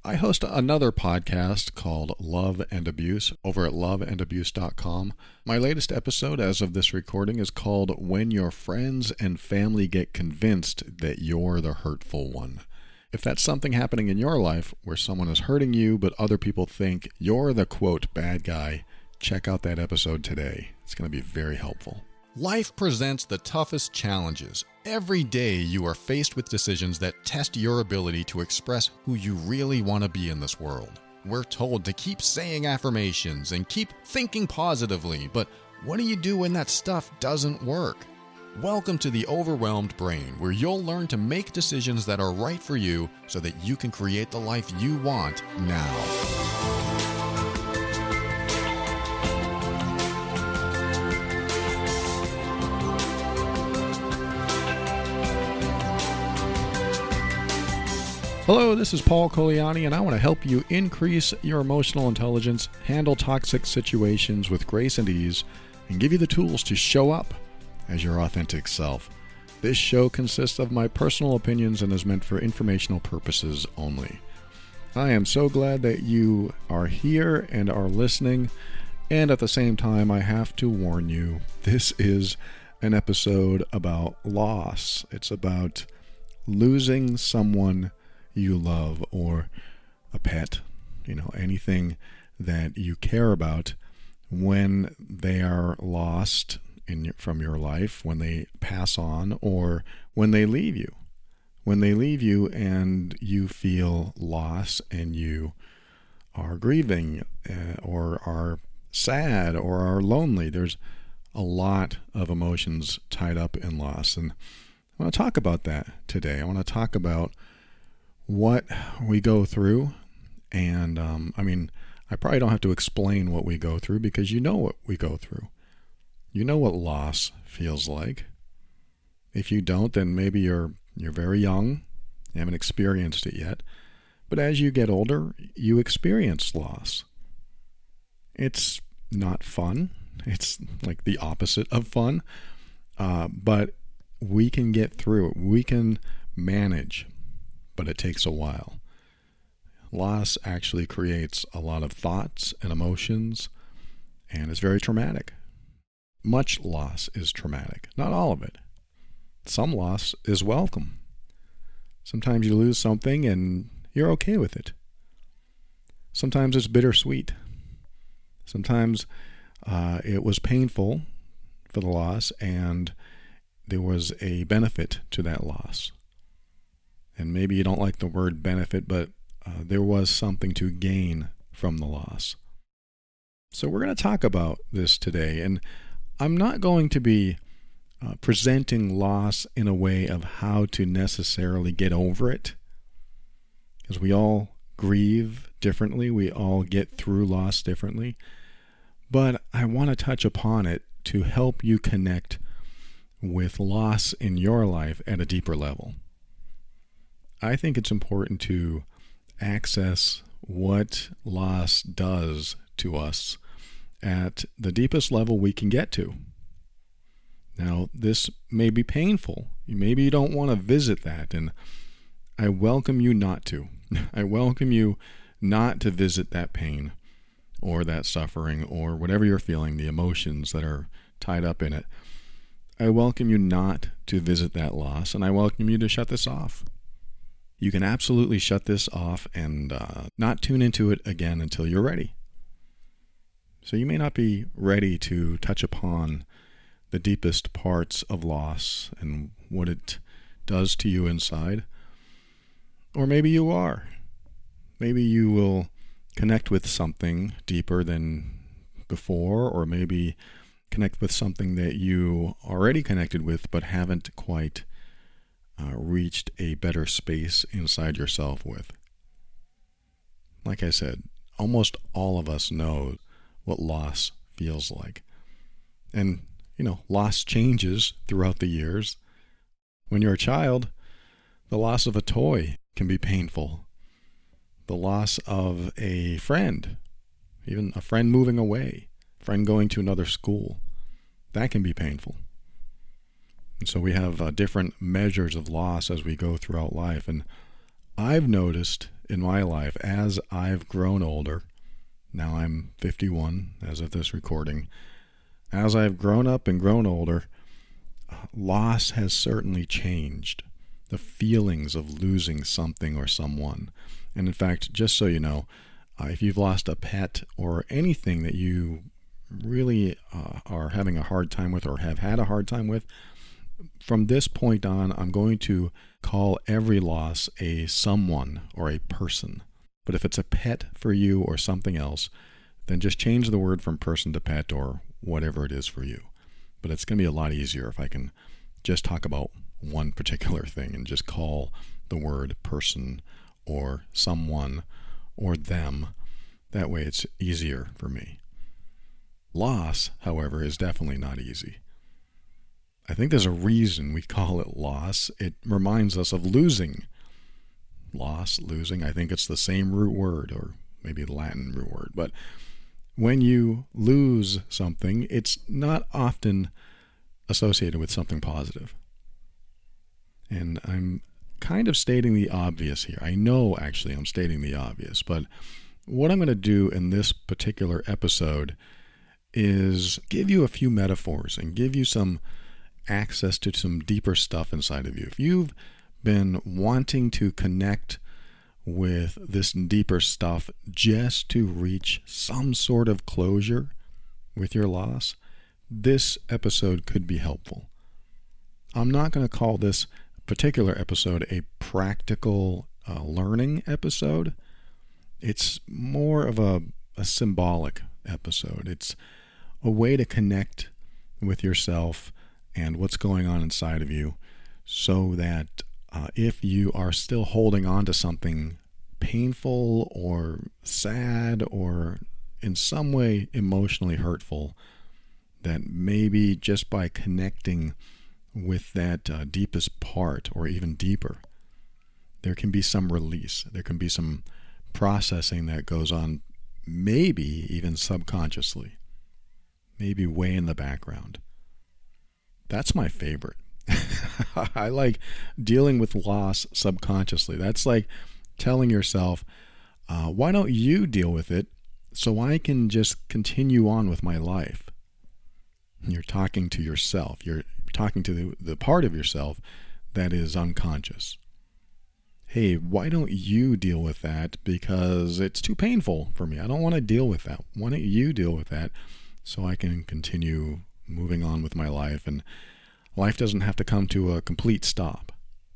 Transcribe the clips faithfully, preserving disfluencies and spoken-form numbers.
I host another podcast called Love and Abuse over at love and abuse dot com. My latest episode as of this recording is called When Your Friends and Family Get Convinced That You're the Hurtful One. If that's something happening in your life where someone is hurting you but other people think you're the quote bad guy, check out that episode today. It's going to be very helpful. Life presents the toughest challenges. Every day you are faced with decisions that test your ability to express who you really want to be in this world. We're told to keep saying affirmations and keep thinking positively, but what do you do when that stuff doesn't work? Welcome to the Overwhelmed Brain, where you'll learn to make decisions that are right for you so that you can create the life you want now. Hello, this is Paul Coliani, and I want to help you increase your emotional intelligence, handle toxic situations with grace and ease, and give you the tools to show up as your authentic self. This show consists of my personal opinions and is meant for informational purposes only. I am so glad that you are here and are listening, and at the same time, I have to warn you, this is an episode about loss. It's about losing someone you love, or a pet, you know, anything that you care about when they are lost in from your life, when they pass on, or when they leave you. When they leave you and you feel loss and you are grieving uh, or are sad or are lonely. There's a lot of emotions tied up in loss. And I want to talk about that today. I want to talk about what we go through, and um, I mean, I probably don't have to explain what we go through because you know what we go through. You know what loss feels like. If you don't, then maybe you're you're very young, you haven't experienced it yet. But as you get older, you experience loss. It's not fun. It's like the opposite of fun, uh, but we can get through it. We can manage. But it takes a while. Loss actually creates a lot of thoughts and emotions, and it's very traumatic. Much loss is traumatic, not all of it. Some loss is welcome. Sometimes you lose something and you're okay with it. Sometimes it's bittersweet. Sometimes uh, it was painful for the loss, and there was a benefit to that loss. And maybe you don't like the word benefit, but uh, there was something to gain from the loss. So we're going to talk about this today. And I'm not going to be uh, presenting loss in a way of how to necessarily get over it, because we all grieve differently. We all get through loss differently. But I want to touch upon it to help you connect with loss in your life at a deeper level. I think it's important to access what loss does to us at the deepest level we can get to. Now, this may be painful. Maybe you don't want to visit that, and I welcome you not to. I welcome you not to visit that pain or that suffering or whatever you're feeling, the emotions that are tied up in it. I welcome you not to visit that loss, and I welcome you to shut this off. You can absolutely shut this off and uh, not tune into it again until you're ready. So you may not be ready to touch upon the deepest parts of loss and what it does to you inside. Or maybe you are. Maybe you will connect with something deeper than before, or maybe connect with something that you already connected with but haven't quite Uh, reached a better space inside yourself with. Like I said, almost all of us know what loss feels like. And, you know, loss changes throughout the years. When you're a child, the loss of a toy can be painful. The loss of a friend, even a friend moving away, a friend going to another school, that can be painful. And so we have uh, different measures of loss as we go throughout life. And I've noticed in my life as I've grown older, now I'm fifty-one as of this recording, as I've grown up and grown older, loss has certainly changed. The feelings of losing something or someone. And in fact, just so you know, uh, if you've lost a pet or anything that you really uh, are having a hard time with or have had a hard time with, from this point on, I'm going to call every loss a someone or a person. But if it's a pet for you or something else, then just change the word from person to pet or whatever it is for you. But it's going to be a lot easier if I can just talk about one particular thing and just call the word person or someone or them. That way it's easier for me. Loss, however, is definitely not easy. I think there's a reason we call it loss. It reminds us of losing. Loss, losing, I think it's the same root word, or maybe the Latin root word. But when you lose something, it's not often associated with something positive. And I'm kind of stating the obvious here. I know actually I'm stating the obvious, but what I'm going to do in this particular episode is give you a few metaphors and give you some access to some deeper stuff inside of you. If you've been wanting to connect with this deeper stuff just to reach some sort of closure with your loss, this episode could be helpful. I'm not going to call this particular episode a practical uh, learning episode. It's more of a, a symbolic episode. It's a way to connect with yourself and what's going on inside of you so that uh, if you are still holding on to something painful or sad or in some way emotionally hurtful, that maybe just by connecting with that uh, deepest part or even deeper, there can be some release. There can be some processing that goes on, maybe even subconsciously, maybe way in the background. That's my favorite. I like dealing with loss subconsciously. That's like telling yourself, uh, why don't you deal with it so I can just continue on with my life? You're talking to yourself. You're talking to the, the part of yourself that is unconscious. Hey, why don't you deal with that because it's too painful for me. I don't want to deal with that. Why don't you deal with that so I can continue moving on with my life, and life doesn't have to come to a complete stop.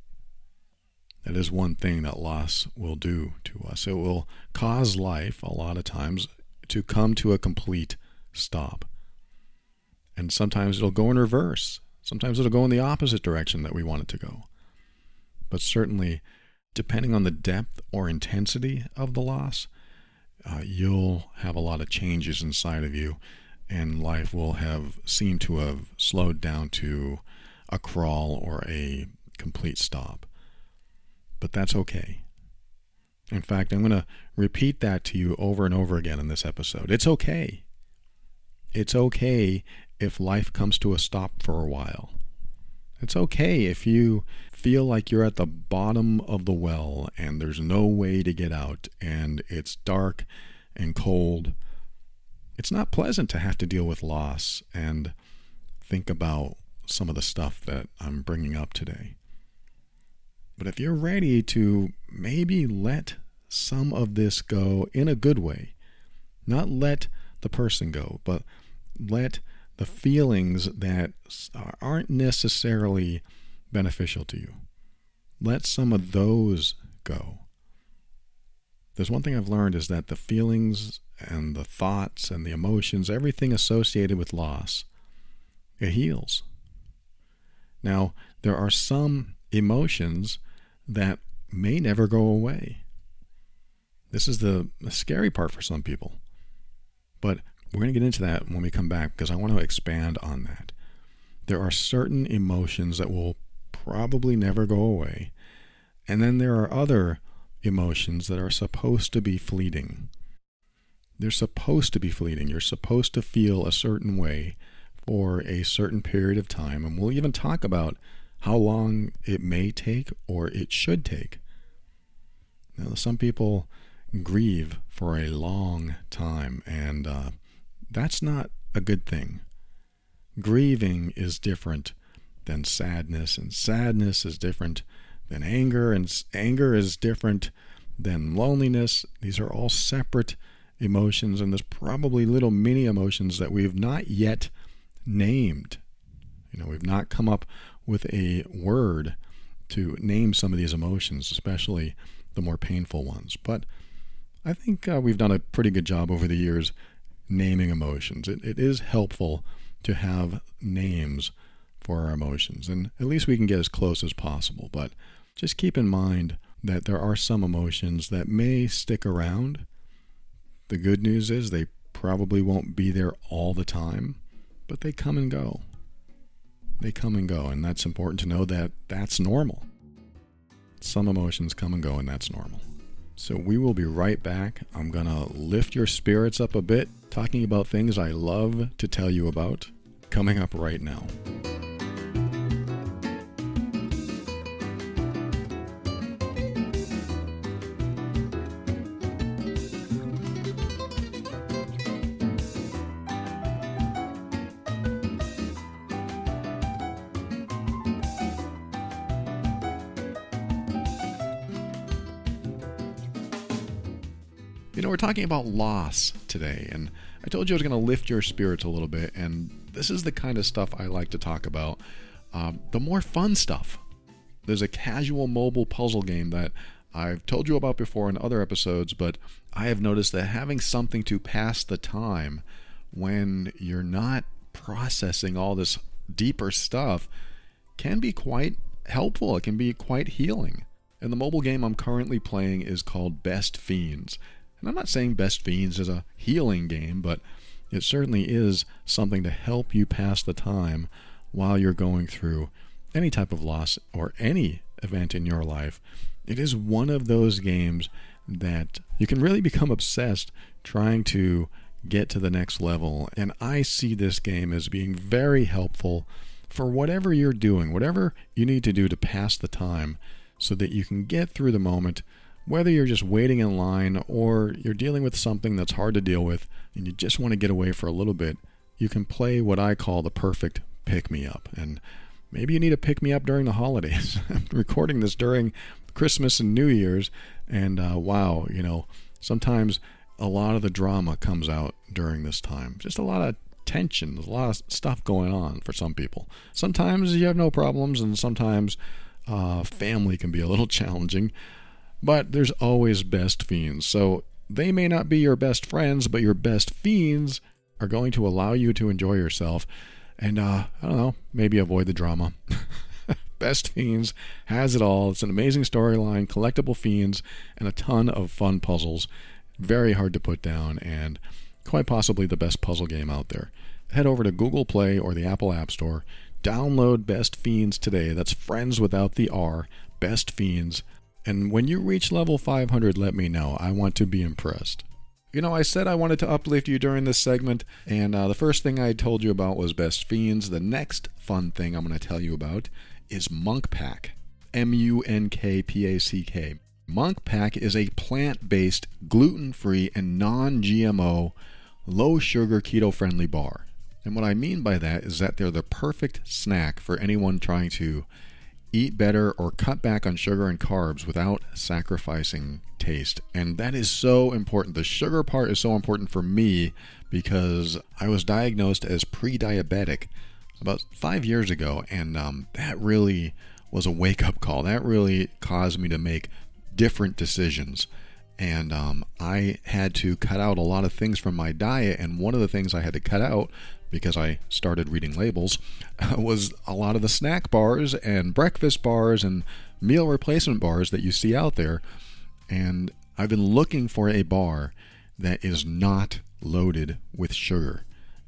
That is one thing that loss will do to us. It will cause life, a lot of times, to come to a complete stop. And sometimes it'll go in reverse. Sometimes it'll go in the opposite direction that we want it to go. But certainly, depending on the depth or intensity of the loss, uh, you'll have a lot of changes inside of you, and life will have seemed to have slowed down to a crawl or a complete stop. But that's okay. In fact, I'm going to repeat that to you over and over again in this episode. It's okay. It's okay if life comes to a stop for a while. It's okay if you feel like you're at the bottom of the well and there's no way to get out and it's dark and cold. It's not pleasant to have to deal with loss and think about some of the stuff that I'm bringing up today. But if you're ready to maybe let some of this go in a good way, not let the person go, but let the feelings that aren't necessarily beneficial to you, let some of those go. There's one thing I've learned is that the feelings and the thoughts and the emotions, everything associated with loss, it heals. Now, there are some emotions that may never go away. This is the scary part for some people. But we're going to get into that when we come back because I want to expand on that. There are certain emotions that will probably never go away. And then there are other emotions that are supposed to be fleeting. They're supposed to be fleeting. You're supposed to feel a certain way for a certain period of time. And we'll even talk about how long it may take or it should take. Now, some people grieve for a long time, and uh, that's not a good thing. Grieving is different than sadness, and sadness is different than anger, and anger is different than loneliness. These are all separate emotions, and there's probably little mini emotions that we've not yet named. You know, we've not come up with a word to name some of these emotions, especially the more painful ones. But I think uh, we've done a pretty good job over the years naming emotions. It, it is helpful to have names for our emotions, and at least we can get as close as possible. But just keep in mind that there are some emotions that may stick around. The good news is they probably won't be there all the time, but they come and go. They come and go, and that's important to know that that's normal. Some emotions come and go, and that's normal. So we will be right back. I'm going to lift your spirits up a bit, talking about things I love to tell you about, coming up right now. You know, we're talking about loss today, and I told you I was going to lift your spirits a little bit, and this is the kind of stuff I like to talk about. Um, the more fun stuff. There's a casual mobile puzzle game that I've told you about before in other episodes, but I have noticed that having something to pass the time when you're not processing all this deeper stuff can be quite helpful. It can be quite healing. And the mobile game I'm currently playing is called Best Fiends. And I'm not saying Best Fiends is a healing game, but it certainly is something to help you pass the time while you're going through any type of loss or any event in your life. It is one of those games that you can really become obsessed trying to get to the next level. And I see this game as being very helpful for whatever you're doing, whatever you need to do to pass the time so that you can get through the moment. Whether you're just waiting in line or you're dealing with something that's hard to deal with and you just want to get away for a little bit, you can play what I call the perfect pick-me-up. And maybe you need a pick-me-up during the holidays. I'm recording this during Christmas and New Year's, and uh, wow, you know, sometimes a lot of the drama comes out during this time. Just a lot of tension, a lot of stuff going on for some people. Sometimes you have no problems, and sometimes uh, family can be a little challenging. But there's always best fiends. So they may not be your best friends, but your best fiends are going to allow you to enjoy yourself and, uh, I don't know, maybe avoid the drama. Best Fiends has it all. It's an amazing storyline, collectible fiends, and a ton of fun puzzles. Very hard to put down, and quite possibly the best puzzle game out there. Head over to Google Play or the Apple App Store. Download Best Fiends today. That's friends without the R. Best Fiends. And when you reach level five hundred, let me know. I want to be impressed. You know, I said I wanted to uplift you during this segment, and uh, the first thing I told you about was Best Fiends. The next fun thing I'm going to tell you about is Munkpack. M U N K P A C K. Munkpack is a plant-based, gluten-free, and non-G M O, low-sugar, keto-friendly bar. And what I mean by that is that they're the perfect snack for anyone trying to eat better or cut back on sugar and carbs without sacrificing taste. And that is so important. The sugar part is so important for me because I was diagnosed as pre-diabetic about five years ago, and um, that really was a wake-up call. That really caused me to make different decisions. And um, I had to cut out a lot of things from my diet, and one of the things I had to cut out, because I started reading labels, was a lot of the snack bars and breakfast bars and meal replacement bars that you see out there. And I've been looking for a bar that is not loaded with sugar.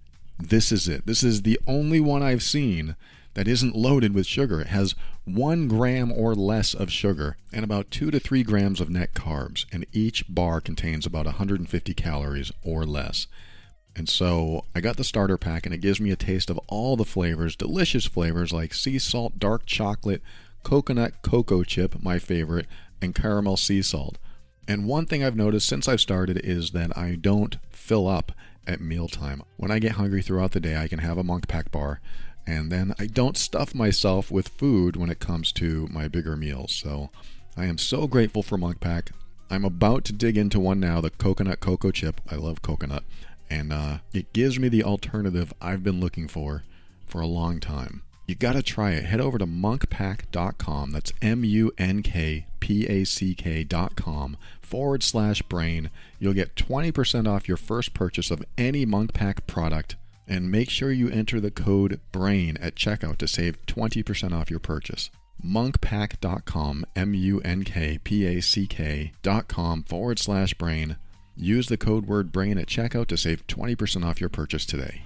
This is it. This is the only one I've seen that isn't loaded with sugar. It has one gram or less of sugar and about two to three grams of net carbs, and each bar contains about one hundred fifty calories or less. And so I got the starter pack, and it gives me a taste of all the flavors, delicious flavors like sea salt, dark chocolate, coconut cocoa chip, my favorite, and caramel sea salt. And one thing I've noticed since I've started is that I don't fill up at mealtime. When I get hungry throughout the day, I can have a Munk Pack bar, and then I don't stuff myself with food when it comes to my bigger meals. So I am so grateful for Munk Pack. I'm about to dig into one now, the coconut cocoa chip. I love coconut. And uh, it gives me the alternative I've been looking for for a long time. You got to try it. Head over to munk pack dot com. That's M U N K P A C K dot com forward slash brain. You'll get twenty percent off your first purchase of any Munk Pack product. And make sure you enter the code BRAIN at checkout to save twenty percent off your purchase. munk pack dot com, M U N K P A C K dot com forward slash brain. Use the code word BRAIN at checkout to save twenty percent off your purchase today.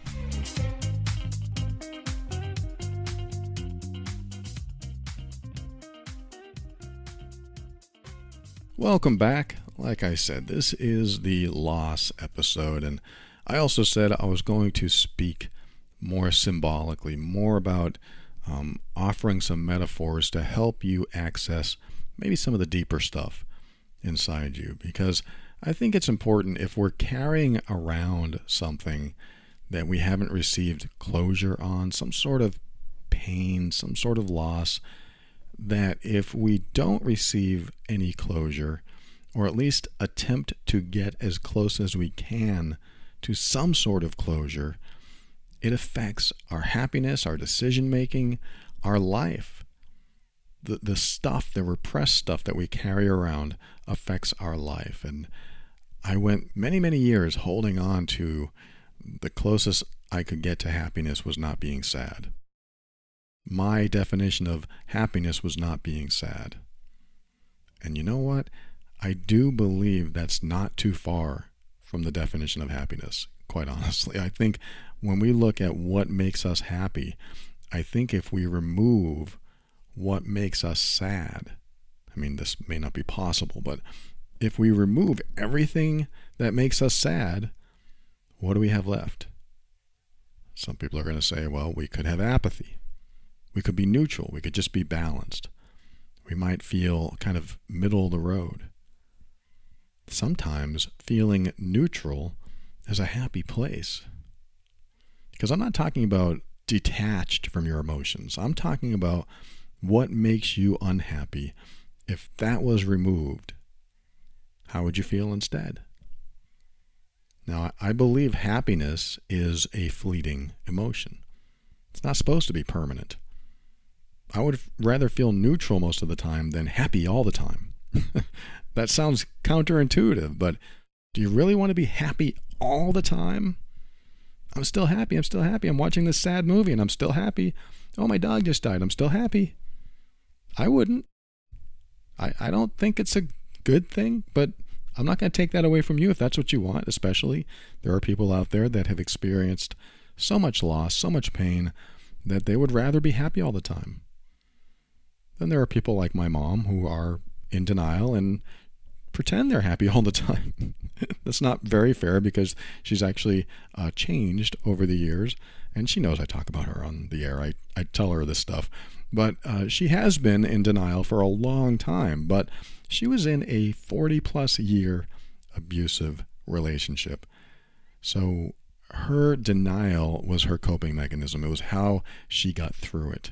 Welcome back. Like I said, this is the loss episode, and I also said I was going to speak more symbolically, more about um, offering some metaphors to help you access maybe some of the deeper stuff inside you, because I think it's important if we're carrying around something that we haven't received closure on, some sort of pain, some sort of loss, that if we don't receive any closure, or at least attempt to get as close as we can to some sort of closure, it affects our happiness, our decision making, our life. The, the stuff, the repressed stuff that we carry around affects our life. And I went many, many years holding on to the closest I could get to happiness was not being sad. My definition of happiness was not being sad. And you know what? I do believe that's not too far from the definition of happiness, quite honestly. I think when we look at what makes us happy, I think if we remove what makes us sad, I mean, this may not be possible, but if we remove everything that makes us sad, what do we have left? Some people are going to say, well, we could have apathy. We could be neutral. We could just be balanced. We might feel kind of middle of the road. Sometimes feeling neutral is a happy place. Because I'm not talking about detached from your emotions. I'm talking about what makes you unhappy. If that was removed, how would you feel instead? Now, I believe happiness is a fleeting emotion. It's not supposed to be permanent. I would rather feel neutral most of the time than happy all the time. That sounds counterintuitive, but do you really want to be happy all the time? I'm still happy. I'm still happy. I'm watching this sad movie and I'm still happy. Oh, my dog just died. I'm still happy. I wouldn't. I, I don't think it's a good thing, but I'm not going to take that away from you if that's what you want, especially there are people out there that have experienced so much loss, so much pain, that they would rather be happy all the time. Then there are people like my mom who are in denial and pretend they're happy all the time. That's not very fair because she's actually uh, changed over the years, and she knows I talk about her on the air. I, I tell her this stuff. But uh, she has been in denial for a long time, but she was in a forty plus year abusive relationship. So her denial was her coping mechanism. It was how she got through it.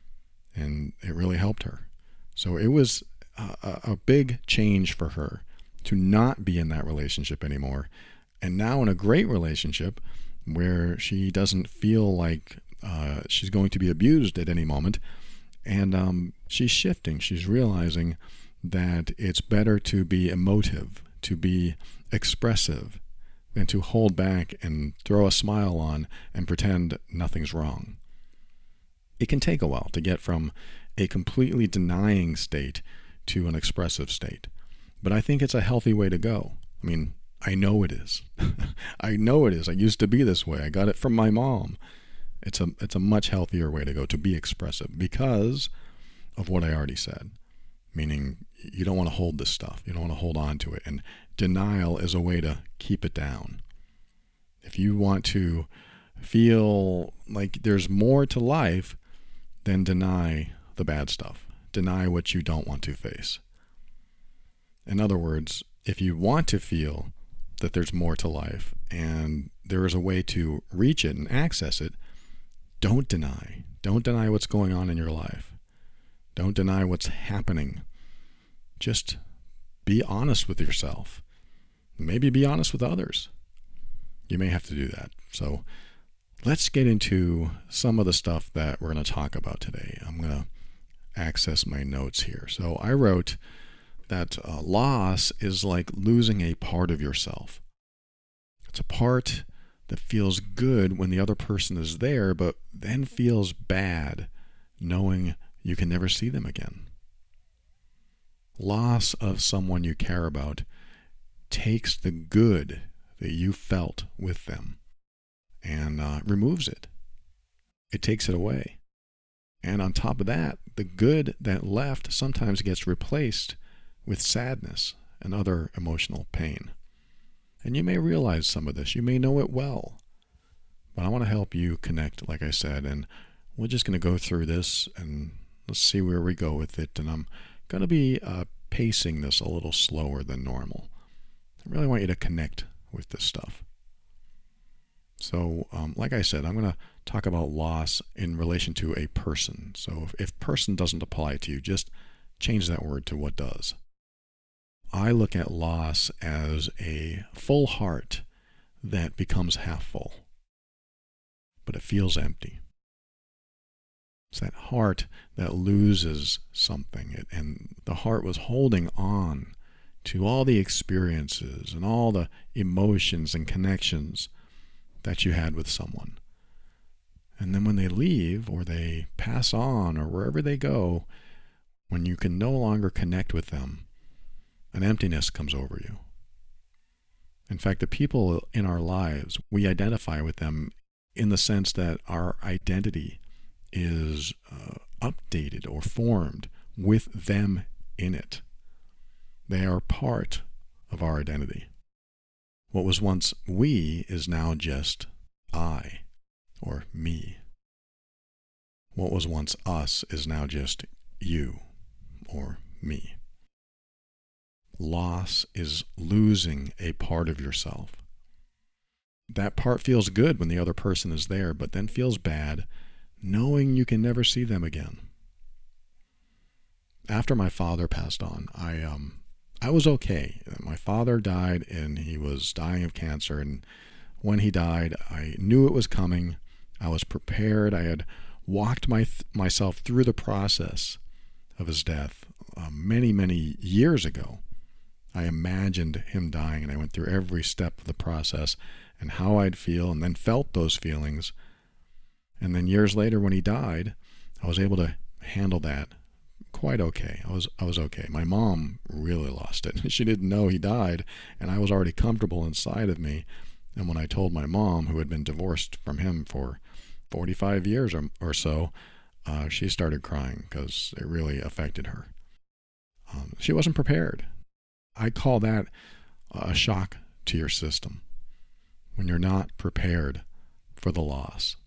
And it really helped her. So it was a, a big change for her to not be in that relationship anymore. And now in a great relationship where she doesn't feel like uh, she's going to be abused at any moment. And um, she's shifting. She's realizing that it's better to be emotive, to be expressive, than to hold back and throw a smile on and pretend nothing's wrong. It can take a while to get from a completely denying state to an expressive state. But I think it's a healthy way to go. I mean, I know it is. I know it is. I used to be this way. I got it from my mom. It's a it's a much healthier way to go, to be expressive, because of what I already said. Meaning, you don't want to hold this stuff. You don't want to hold on to it. And denial is a way to keep it down. If you want to feel like there's more to life, then deny the bad stuff. Deny what you don't want to face. In other words, If you want to feel that there's more to life and there is a way to reach it and access it, don't deny. Don't deny what's going on in your life. Don't deny what's happening. Just be honest with yourself. Maybe be honest with others. You may have to do that. So let's get into some of the stuff that we're going to talk about today. I'm going to access my notes here. So I wrote that uh, loss is like losing a part of yourself. It's a part that feels good when the other person is there, but then feels bad knowing you can never see them again. Loss of someone you care about takes the good that you felt with them and uh, removes it. It takes it away. And on top of that, the good that left sometimes gets replaced with sadness and other emotional pain. And you may realize some of this. You may know it well. But I want to help you connect, like I said, and we're just going to go through this and let's see where we go with it. And I'm going to be uh, pacing this a little slower than normal. I really want you to connect with this stuff. So, um, like I said, I'm going to talk about loss in relation to a person. So if, if person doesn't apply to you, just change that word to what does. I look at loss as a full heart that becomes half full, but it feels empty. It's that heart that loses something, and the heart was holding on to all the experiences and all the emotions and connections that you had with someone. And then when they leave or they pass on or wherever they go, when you can no longer connect with them, an emptiness comes over you. In fact, the people in our lives, we identify with them in the sense that our identity is uh, updated or formed with them in it. They are part of our identity. What was once we is now just I or me. What was once us is now just you or me. Loss is losing a part of yourself. That part feels good when the other person is there, but then feels bad knowing you can never see them again. After my father passed on, I um I was okay. My father died and he was dying of cancer, and when he died, I knew it was coming. I was prepared. I had walked my th- myself through the process of his death uh, many, many years ago. I imagined him dying, and I went through every step of the process and how I'd feel, and then felt those feelings. And then years later when he died, I was able to handle that quite okay. I was I was okay. My mom really lost it. She didn't know he died, and I was already comfortable inside of me. And when I told my mom, who had been divorced from him for forty-five years or, or so, uh, she started crying because it really affected her. Um, she wasn't prepared. I call that a shock to your system when you're not prepared for the loss.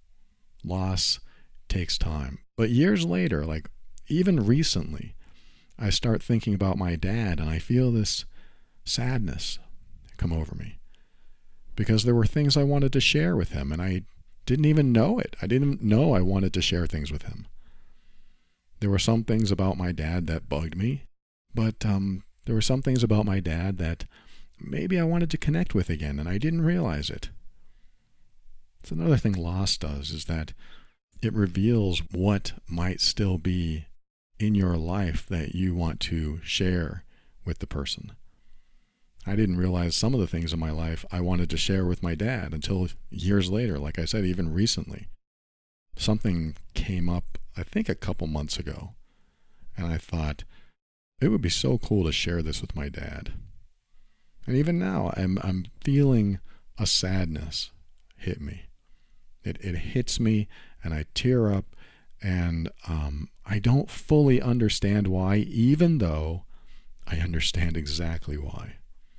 Loss takes time. But years later, like even recently, I start thinking about my dad, and I feel this sadness come over me because there were things I wanted to share with him, and I didn't even know it. I didn't know I wanted to share things with him. There were some things about my dad that bugged me, but um, there were some things about my dad that maybe I wanted to connect with again, and I didn't realize it. It's another thing loss does, is that it reveals what might still be in your life that you want to share with the person. I didn't realize some of the things in my life I wanted to share with my dad until years later. Like I said, even recently. Something came up, I think a couple months ago, and I thought, it would be so cool to share this with my dad. And even now, I'm I'm feeling a sadness hit me. It it hits me, and I tear up, and um, I don't fully understand why, even though I understand exactly why.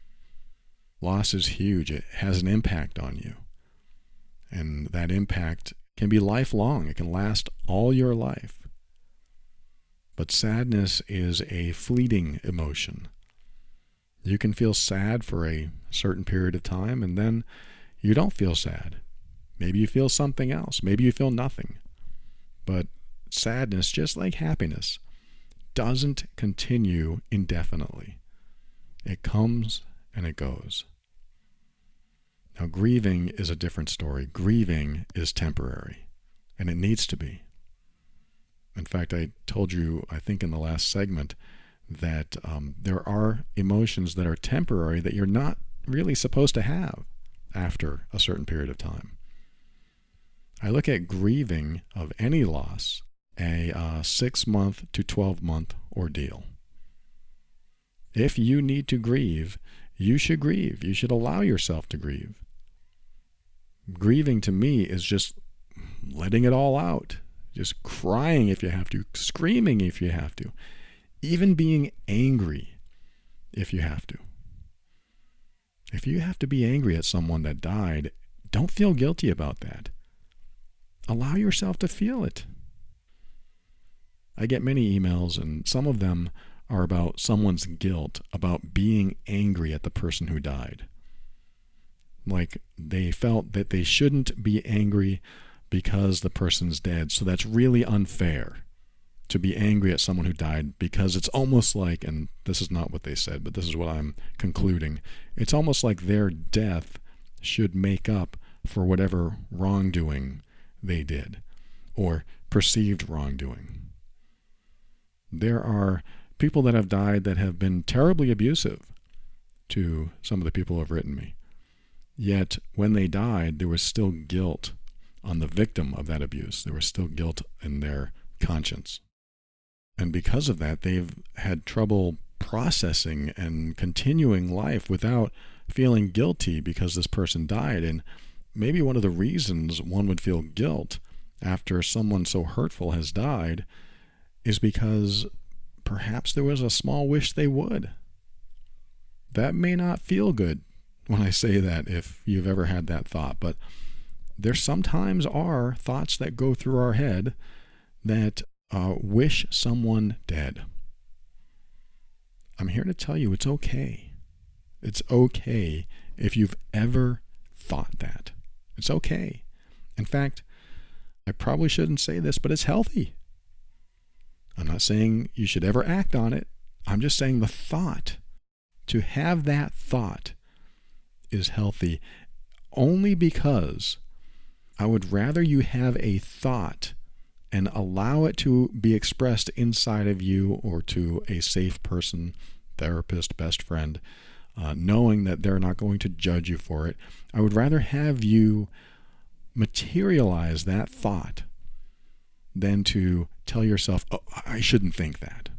Loss is huge. It has an impact on you. And that impact can be lifelong. It can last all your life. But sadness is a fleeting emotion. You can feel sad for a certain period of time, and then you don't feel sad. Maybe you feel something else. Maybe you feel nothing. But sadness, just like happiness, doesn't continue indefinitely. It comes and it goes. Now, grieving is a different story. Grieving is temporary, and it needs to be. In fact, I told you, I think in the last segment, that um, there are emotions that are temporary that you're not really supposed to have after a certain period of time. I look at grieving of any loss a uh, six-month to twelve-month ordeal. If you need to grieve, you should grieve. You should allow yourself to grieve. Grieving to me is just letting it all out, just crying if you have to, screaming if you have to, even being angry if you have to. If you have to be angry at someone that died, don't feel guilty about that. Allow yourself to feel it. I get many emails, and some of them are about someone's guilt about being angry at the person who died. Like they felt that they shouldn't be angry because the person's dead, so that's really unfair to be angry at someone who died, because it's almost like, and this is not what they said, but this is what I'm concluding, it's almost like their death should make up for whatever wrongdoing they did, or perceived wrongdoing. There are people that have died that have been terribly abusive to some of the people who have written me. Yet when they died, there was still guilt on the victim of that abuse. There was still guilt in their conscience. And because of that, they've had trouble processing and continuing life without feeling guilty because this person died. And maybe one of the reasons one would feel guilt after someone so hurtful has died is because perhaps there was a small wish they would. That may not feel good when I say that, if you've ever had that thought, but there sometimes are thoughts that go through our head that uh, wish someone dead. I'm here to tell you it's okay. It's okay if you've ever thought that. It's okay. In fact, I probably shouldn't say this, but it's healthy. I'm not saying you should ever act on it. I'm just saying the thought, to have that thought, is healthy, only because I would rather you have a thought and allow it to be expressed inside of you or to a safe person, therapist, best friend, uh, knowing that they're not going to judge you for it. I would rather have you materialize that thought than to tell yourself, oh, I shouldn't think that.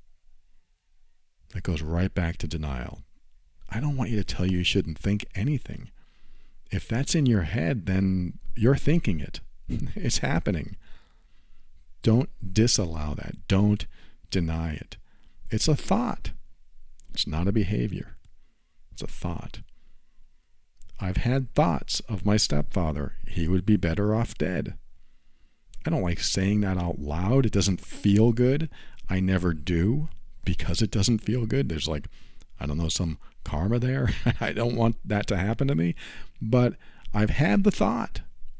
That goes right back to denial. I don't want you to tell you you shouldn't think anything. If that's in your head, then you're thinking it. It's happening. Don't disallow that. Don't deny it. It's a thought. It's not a behavior. It's a thought. I've had thoughts of my stepfather. He would be better off dead. I don't like saying that out loud. It doesn't feel good. I never do because it doesn't feel good. There's like, I don't know, some karma there. I don't want that to happen to me. But I've had the thought.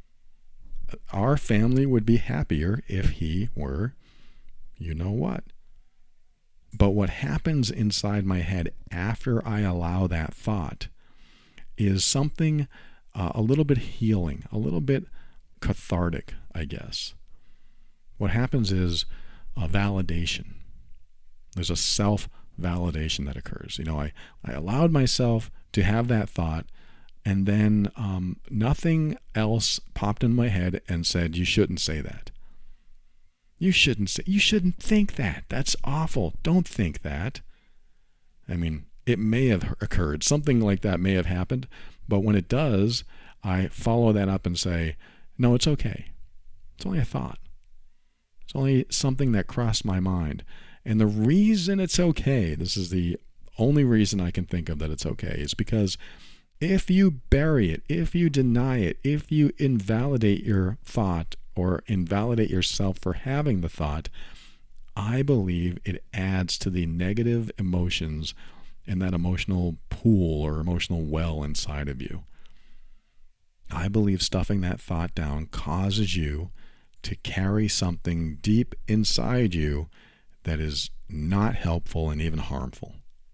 Our family would be happier if he were, you know what. But what happens inside my head after I allow that thought is something uh, a little bit healing, a little bit cathartic, I guess. What happens is a validation. There's a self-validation that occurs. You know, I, I allowed myself to have that thought, and then um, nothing else popped in my head and said, you shouldn't say that. You shouldn't say, you shouldn't think that. That's awful. Don't think that. I mean, it may have occurred. Something like that may have happened. But when it does, I follow that up and say, no, it's okay. It's only a thought. It's only something that crossed my mind. And the reason it's okay, this is the only reason I can think of that it's okay, is because if you bury it, if you deny it, if you invalidate your thought or invalidate yourself for having the thought, I believe it adds to the negative emotions in that emotional pool or emotional well inside of you. I believe stuffing that thought down causes you to carry something deep inside you that is not helpful and even harmful.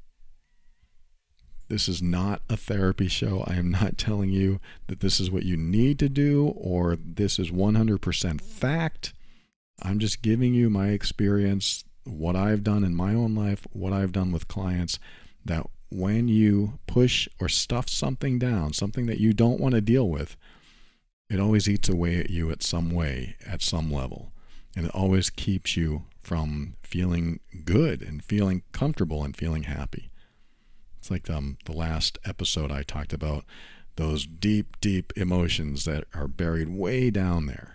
This is not a therapy show. I am not telling you that this is what you need to do or this is one hundred percent fact. I'm just giving you my experience, what I've done in my own life, what I've done with clients, that when you push or stuff something down, something that you don't want to deal with, it always eats away at you at some way, at some level. And it always keeps you from feeling good and feeling comfortable and feeling happy. It's like um, the last episode I talked about those deep, deep emotions that are buried way down there.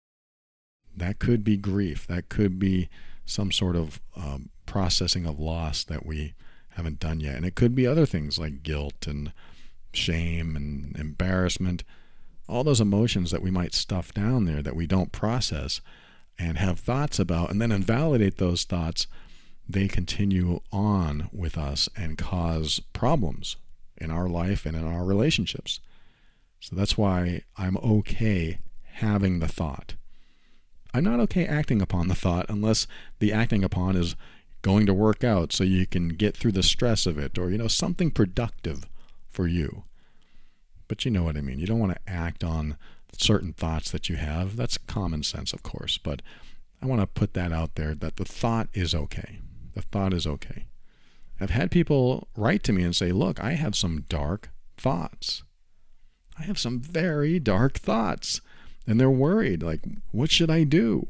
That could be grief. That could be some sort of um, processing of loss that we haven't done yet. And it could be other things like guilt and shame and embarrassment, all those emotions that we might stuff down there that we don't process and have thoughts about and then invalidate those thoughts. They continue on with us and cause problems in our life and in our relationships. So that's why I'm okay having the thought. I'm not okay acting upon the thought unless the acting upon is going to work out so you can get through the stress of it, or, you know, something productive for you. But you know what I mean. You don't want to act on certain thoughts that you have. That's common sense, of course, but I want to put that out there, that the thought is okay. The thought is okay. I've had people write to me and say, look, I have some dark thoughts. I have some very dark thoughts. And they're worried, like, what should I do?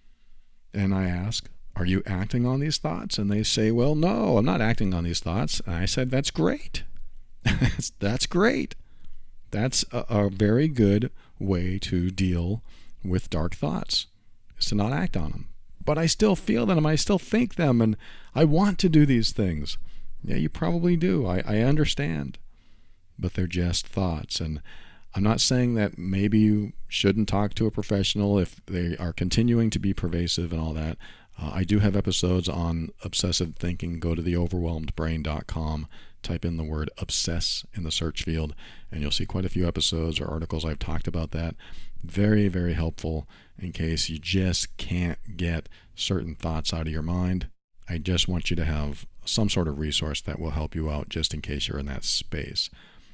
And I ask, are you acting on these thoughts? And they say, well, no, I'm not acting on these thoughts. And I said, that's great. That's great. That's a, a very good way to deal with dark thoughts, is to not act on them. But I still feel them, I still think them, and I want to do these things. Yeah, you probably do. I, I understand. But they're just thoughts. And I'm not saying that maybe you shouldn't talk to a professional if they are continuing to be pervasive and all that. Uh, I do have episodes on obsessive thinking. Go to the overwhelmed brain dot com, type in the word obsess in the search field, and you'll see quite a few episodes or articles I've talked about that. Very, very helpful in case you just can't get certain thoughts out of your mind. I just want you to have some sort of resource that will help you out just in case you're in that space.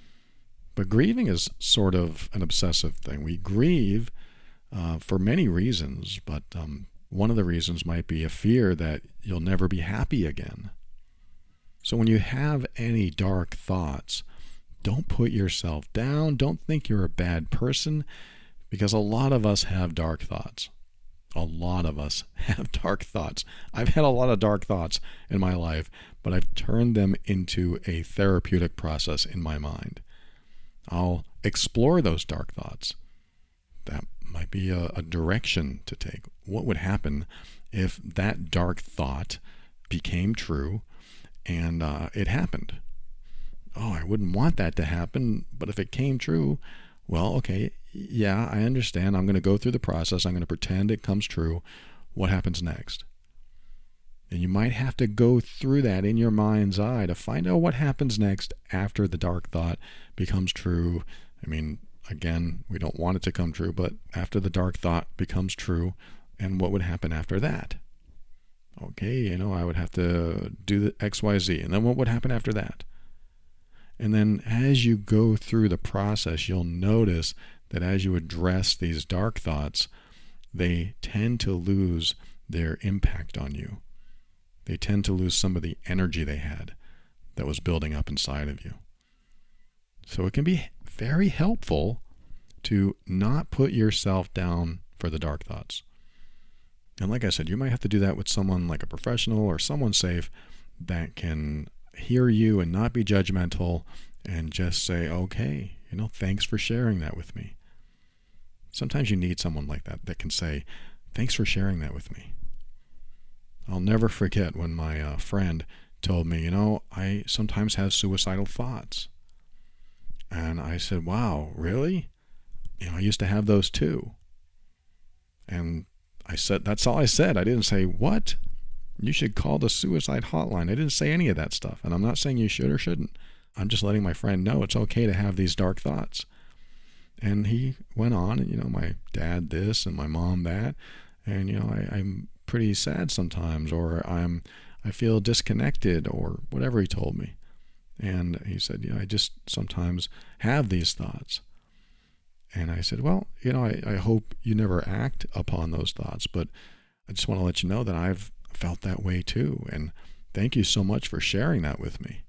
But grieving is sort of an obsessive thing. We grieve uh, for many reasons, but um, one of the reasons might be a fear that you'll never be happy again. So when you have any dark thoughts, don't put yourself down. Don't think you're a bad person, because a lot of us have dark thoughts. A lot of us have dark thoughts. I've had a lot of dark thoughts in my life, but I've turned them into a therapeutic process in my mind. I'll explore those dark thoughts. That might be a, a direction to take. What would happen if that dark thought became true and uh, it happened? Oh, I wouldn't want that to happen, but if it came true, well, okay, yeah, I understand. I'm going to go through the process. I'm going to pretend it comes true. What happens next? And you might have to go through that in your mind's eye to find out what happens next after the dark thought becomes true. I mean, again, we don't want it to come true, but after the dark thought becomes true, and what would happen after that? Okay, you know, I would have to do the X Y Z, and then what would happen after that? And then as you go through the process, you'll notice that as you address these dark thoughts, they tend to lose their impact on you. They tend to lose some of the energy they had that was building up inside of you. So it can be very helpful to not put yourself down for the dark thoughts. And like I said, you might have to do that with someone like a professional or someone safe that can hear you and not be judgmental and just say, okay, you know, thanks for sharing that with me. Sometimes you need someone like that that can say, thanks for sharing that with me. I'll never forget when my uh, friend told me, you know, I sometimes have suicidal thoughts. And I said, wow, really? You know, I used to have those too. And I said, that's all I said. I didn't say, what? You should call the suicide hotline. I didn't say any of that stuff, and I'm not saying you should or shouldn't. I'm just letting my friend know it's okay to have these dark thoughts. And he went on, and, you know, my dad this and my mom that, and, you know, I, I'm pretty sad sometimes, or I'm, I feel disconnected, or whatever he told me. And he said, you know, I just sometimes have these thoughts. And I said, well, you know, I, I hope you never act upon those thoughts, but I just want to let you know that I've felt that way too. And thank you so much for sharing that with me.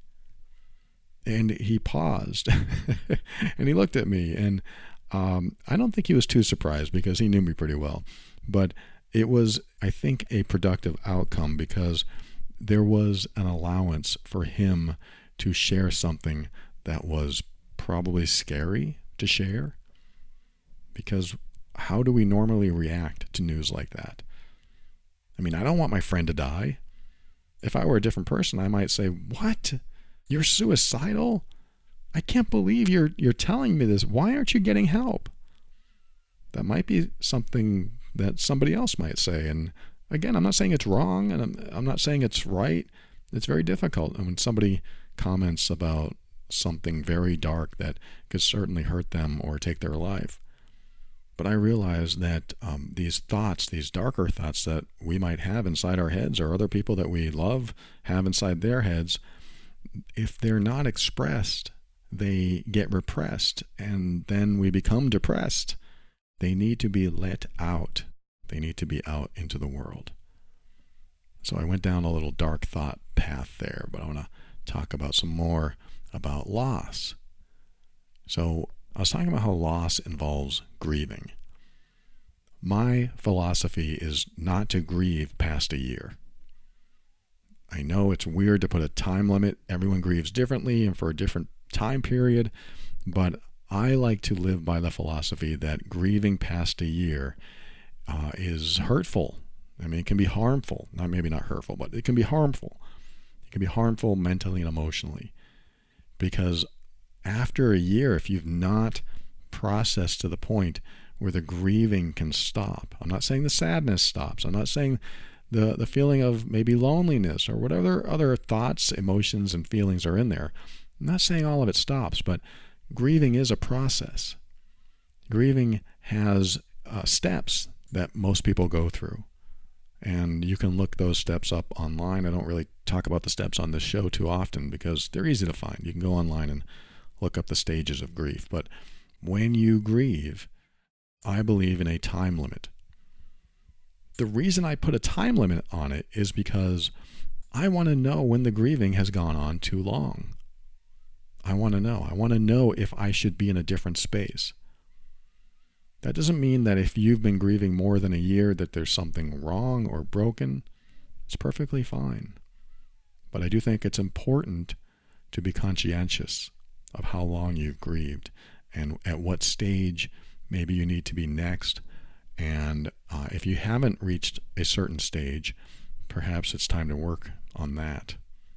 And he paused and he looked at me, and um, I don't think he was too surprised because he knew me pretty well. But it was, I think, a productive outcome because there was an allowance for him to share something that was probably scary to share. Because how do we normally react to news like that? I mean, I don't want my friend to die. If I were a different person, I might say, what? You're suicidal? I can't believe you're you're telling me this. Why aren't you getting help? That might be something that somebody else might say. And again, I'm not saying it's wrong, and I'm, I'm not saying it's right. It's very difficult. And when somebody comments about something very dark that could certainly hurt them or take their life. But I realize that um, these thoughts, these darker thoughts that we might have inside our heads, or other people that we love have inside their heads, if they're not expressed, they get repressed, and then we become depressed. They need to be let out. They need to be out into the world. So I went down a little dark thought path there, but I want to talk about some more about loss. So I was talking about how loss involves grieving. My philosophy is not to grieve past a year. I know it's weird to put a time limit. Everyone grieves differently and for a different time period, but I like to live by the philosophy that grieving past a year uh, is hurtful. I mean, it can be harmful. Not maybe not hurtful, but it can be harmful. It can be harmful mentally and emotionally. Because after a year, if you've not processed to the point where the grieving can stop, I'm not saying the sadness stops. I'm not saying the, the feeling of maybe loneliness or whatever other thoughts, emotions, and feelings are in there. I'm not saying all of it stops, but grieving is a process. Grieving has uh, steps that most people go through. And you can look those steps up online. I don't really talk about the steps on this show too often because they're easy to find. You can go online and look up the stages of grief. But when you grieve, I believe in a time limit. The reason I put a time limit on it is because I want to know when the grieving has gone on too long. I want to know. I want to know if I should be in a different space. That doesn't mean that if you've been grieving more than a year that there's something wrong or broken. It's perfectly fine. But I do think it's important to be conscientious of how long you've grieved and at what stage maybe you need to be next. And uh, if you haven't reached a certain stage, perhaps it's time to work on that.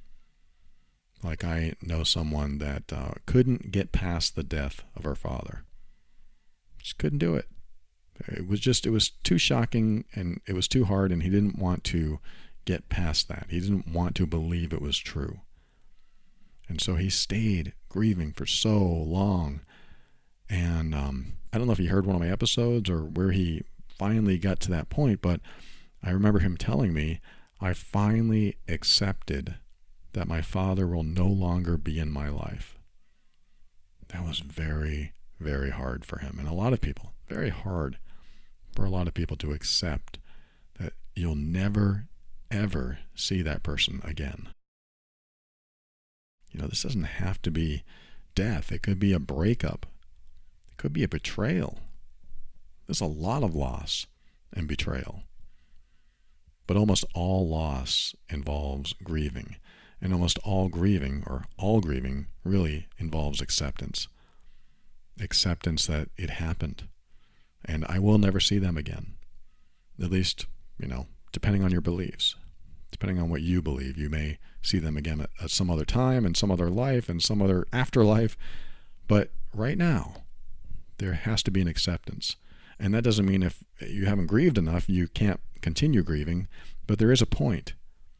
Like I know someone that uh, couldn't get past the death of her father. Just couldn't do it. It was just, it was too shocking and it was too hard, and he didn't want to get past that. He didn't want to believe it was true. And so he stayed grieving for so long. And um, I don't know if he heard one of my episodes or where he finally got to that point, but I remember him telling me, I finally accepted that my father will no longer be in my life. That was very, very hard for him. And a lot of people, very hard for a lot of people to accept that you'll never, ever see that person again. You know, this doesn't have to be death. It could be a breakup. It could be a betrayal. There's a lot of loss and betrayal. But almost all loss involves grieving. And almost all grieving, or all grieving, really involves acceptance. Acceptance that it happened. And I will never see them again. At least, you know, depending on your beliefs. Depending on what you believe, you may see them again at, at some other time, in some other life, in some other afterlife. But right now, there has to be an acceptance. And that doesn't mean if you haven't grieved enough, you can't continue grieving. But there is a point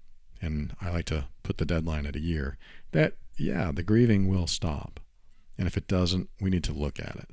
and I like to put the deadline at a year, that, yeah, the grieving will stop. And if it doesn't, we need to look at it.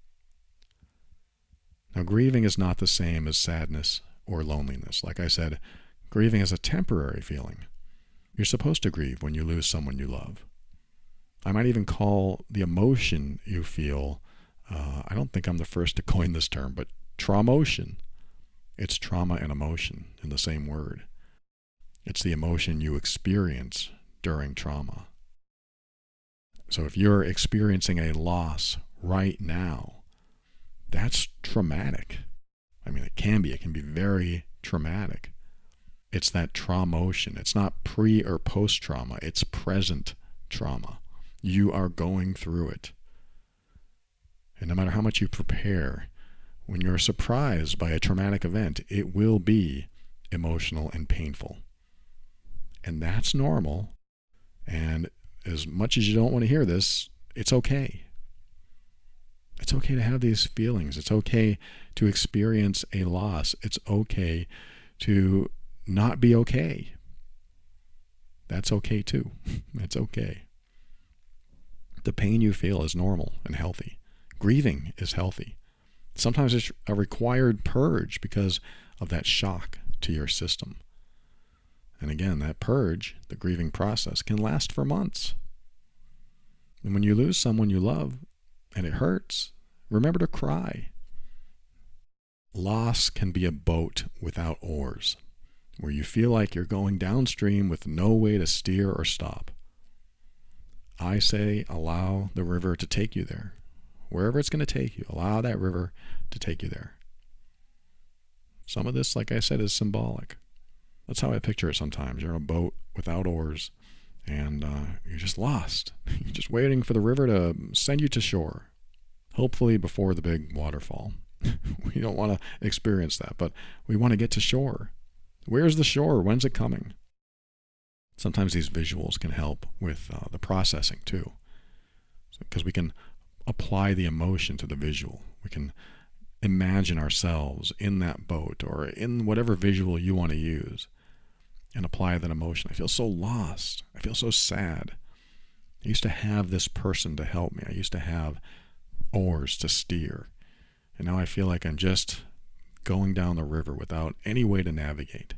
Now, grieving is not the same as sadness or loneliness. Like I said, grieving is a temporary feeling. You're supposed to grieve when you lose someone you love. I might even call the emotion you feel, uh, I don't think I'm the first to coin this term, but traumotion. It's trauma and emotion in the same word. It's the emotion you experience during trauma. So if you're experiencing a loss right now, that's traumatic. I mean, it can be. It can be very traumatic. It's that traumotion. It's not pre or post trauma. It's present trauma. You are going through it. And no matter how much you prepare, when you're surprised by a traumatic event, it will be emotional and painful. And that's normal. And as much as you don't want to hear this, it's okay. It's okay to have these feelings. It's okay to experience a loss. It's okay to not be okay. That's okay too. It's okay. The pain you feel is normal and healthy. Grieving is healthy. Sometimes it's a required purge because of that shock to your system. And again, that purge, the grieving process, can last for months. And when you lose someone you love and it hurts, remember to cry. Loss can be a boat without oars, where you feel like you're going downstream with no way to steer or stop. I say allow the river to take you there. Wherever it's going to take you, allow that river to take you there. Some of this, like I said, is symbolic. That's how I picture it sometimes. You're in a boat without oars, and uh, you're just lost. You're just waiting for the river to send you to shore, hopefully before the big waterfall. We don't want to experience that, but we want to get to shore. Where's the shore? When's it coming? Sometimes these visuals can help with uh, the processing too, because so, we can apply the emotion to the visual. We can imagine ourselves in that boat or in whatever visual you want to use and apply that emotion. I feel so lost. I feel so sad. I used to have this person to help me. I used to have oars to steer. And now I feel like I'm just going down the river without any way to navigate.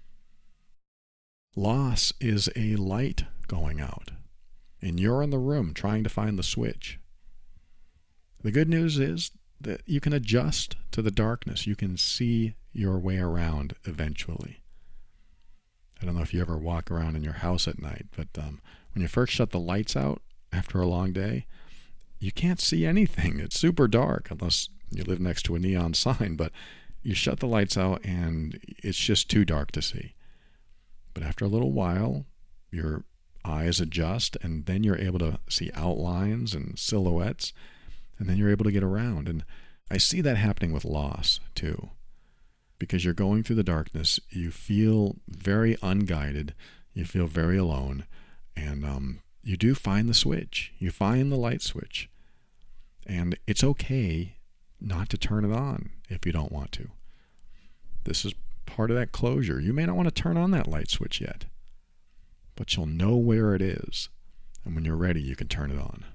Loss is a light going out, and you're in the room trying to find the switch. The good news is that you can adjust to the darkness. You can see your way around eventually. I don't know if you ever walk around in your house at night, but um, when you first shut the lights out after a long day, you can't see anything. It's super dark unless you live next to a neon sign, but you shut the lights out and it's just too dark to see. But after a little while, your eyes adjust, and then you're able to see outlines and silhouettes, and then you're able to get around. And I see that happening with loss too, because you're going through the darkness. You feel very unguided. You feel very alone, and um, you do find the switch. You find the light switch, and it's okay not to turn it on if you don't want to. This is part of that closure. You may not want to turn on that light switch yet, but you'll know where it is, and when you're ready, you can turn it on.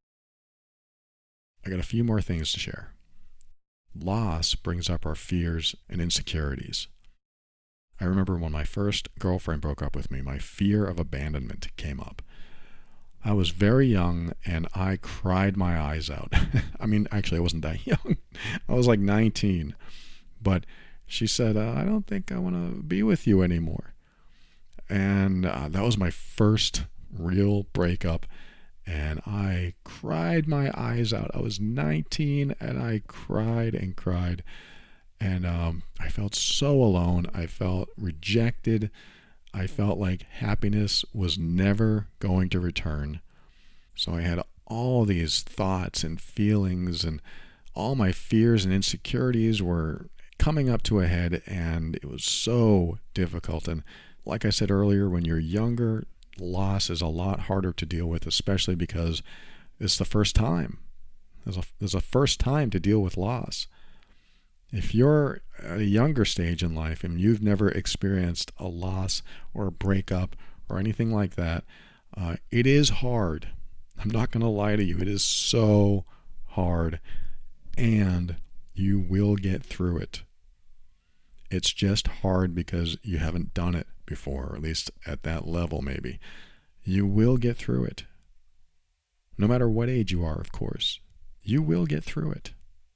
I got a few more things to share. Loss brings up our fears and insecurities. I remember when my first girlfriend broke up with me, my fear of abandonment came up. I was very young and I cried my eyes out. I mean, actually, I wasn't that young. I was like nineteen. But she said, uh, I don't think I want to be with you anymore. And uh, that was my first real breakup. And I cried my eyes out. I was nineteen and I cried and cried. And um, I felt so alone. I felt rejected. I felt like happiness was never going to return. So I had all these thoughts and feelings, and all my fears and insecurities were coming up to a head, and it was so difficult. And like I said earlier, when you're younger, loss is a lot harder to deal with, especially because it's the first time. There's a, there's a first time to deal with loss. If you're at a younger stage in life and you've never experienced a loss or a breakup or anything like that, uh, it is hard. I'm not going to lie to you. It is so hard, and you will get through it. It's just hard because you haven't done it before, or at least at that level maybe. You will get through it. No matter what age you are, of course. You will get through it.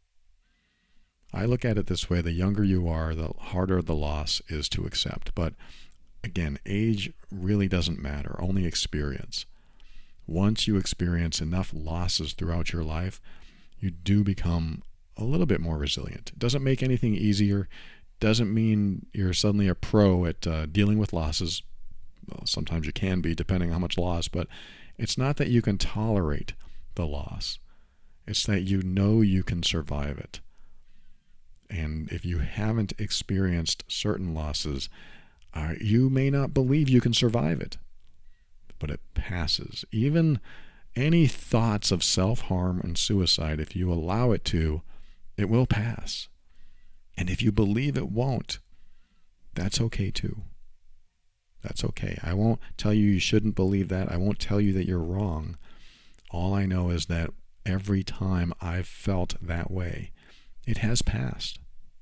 I look at it this way: the younger you are, the harder the loss is to accept. But again, age really doesn't matter, only experience. Once you experience enough losses throughout your life, you do become a little bit more resilient. It doesn't make anything easier. Doesn't mean you're suddenly a pro at uh, dealing with losses. Well, sometimes you can be, depending on how much loss, but it's not that you can tolerate the loss. It's that you know you can survive it. And if you haven't experienced certain losses, uh, you may not believe you can survive it, but it passes. Even any thoughts of self-harm and suicide, if you allow it to, it will pass. And if you believe it won't, that's okay too. That's okay. I won't tell you you shouldn't believe that. I won't tell you that you're wrong. All I know is that every time I've felt that way, it has passed.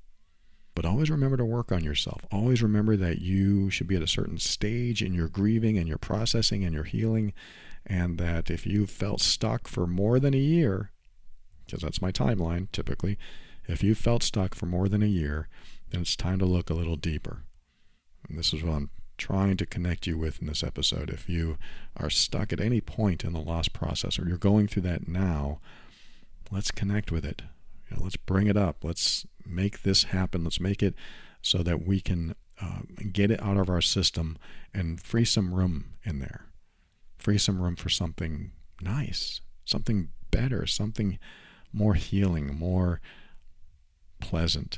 But always remember to work on yourself. Always remember that you should be at a certain stage in your grieving and your processing and your healing, and that if you've felt stuck for more than a year, because that's my timeline typically, if you've felt stuck for more than a year, then it's time to look a little deeper. And this is what I'm trying to connect you with in this episode. If you are stuck at any point in the loss process, or you're going through that now, let's connect with it. You know, let's bring it up. Let's make this happen. Let's make it so that we can uh, get it out of our system and free some room in there. Free some room for something nice, something better, something more healing, more pleasant.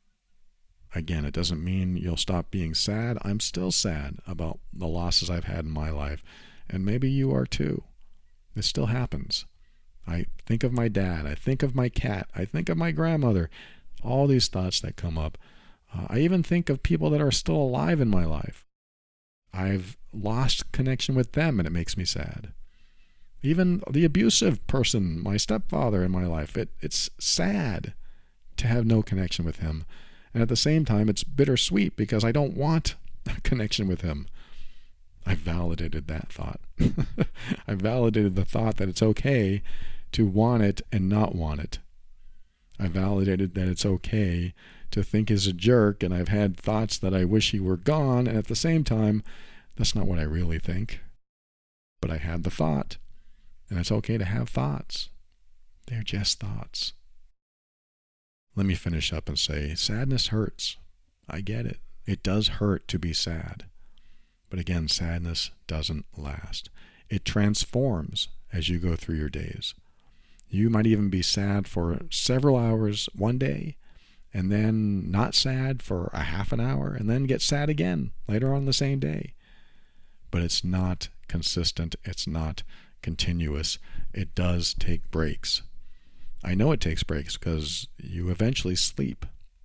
Again, it doesn't mean you'll stop being sad. I'm still sad about the losses I've had in my life, and maybe you are too. It still happens. I think of my dad. I think of my cat. I think of my grandmother. All these thoughts that come up. Uh, I even think of people that are still alive in my life. I've lost connection with them, and it makes me sad. Even the abusive person, my stepfather in my life, it, it's sad to have no connection with him. And at the same time, it's bittersweet because I don't want a connection with him. I validated that thought. I validated the thought that it's okay to want it and not want it. I validated that it's okay to think he's a jerk, and I've had thoughts that I wish he were gone, and at the same time, that's not what I really think. But I had the thought, and it's okay to have thoughts. They're just thoughts. Let me finish up and say, sadness hurts. I get it. It does hurt to be sad. But again, sadness doesn't last. It transforms as you go through your days. You might even be sad for several hours one day, and then not sad for a half an hour, and then get sad again later on the same day. But it's not consistent. It's not continuous. It does take breaks. I know it takes breaks because you eventually sleep.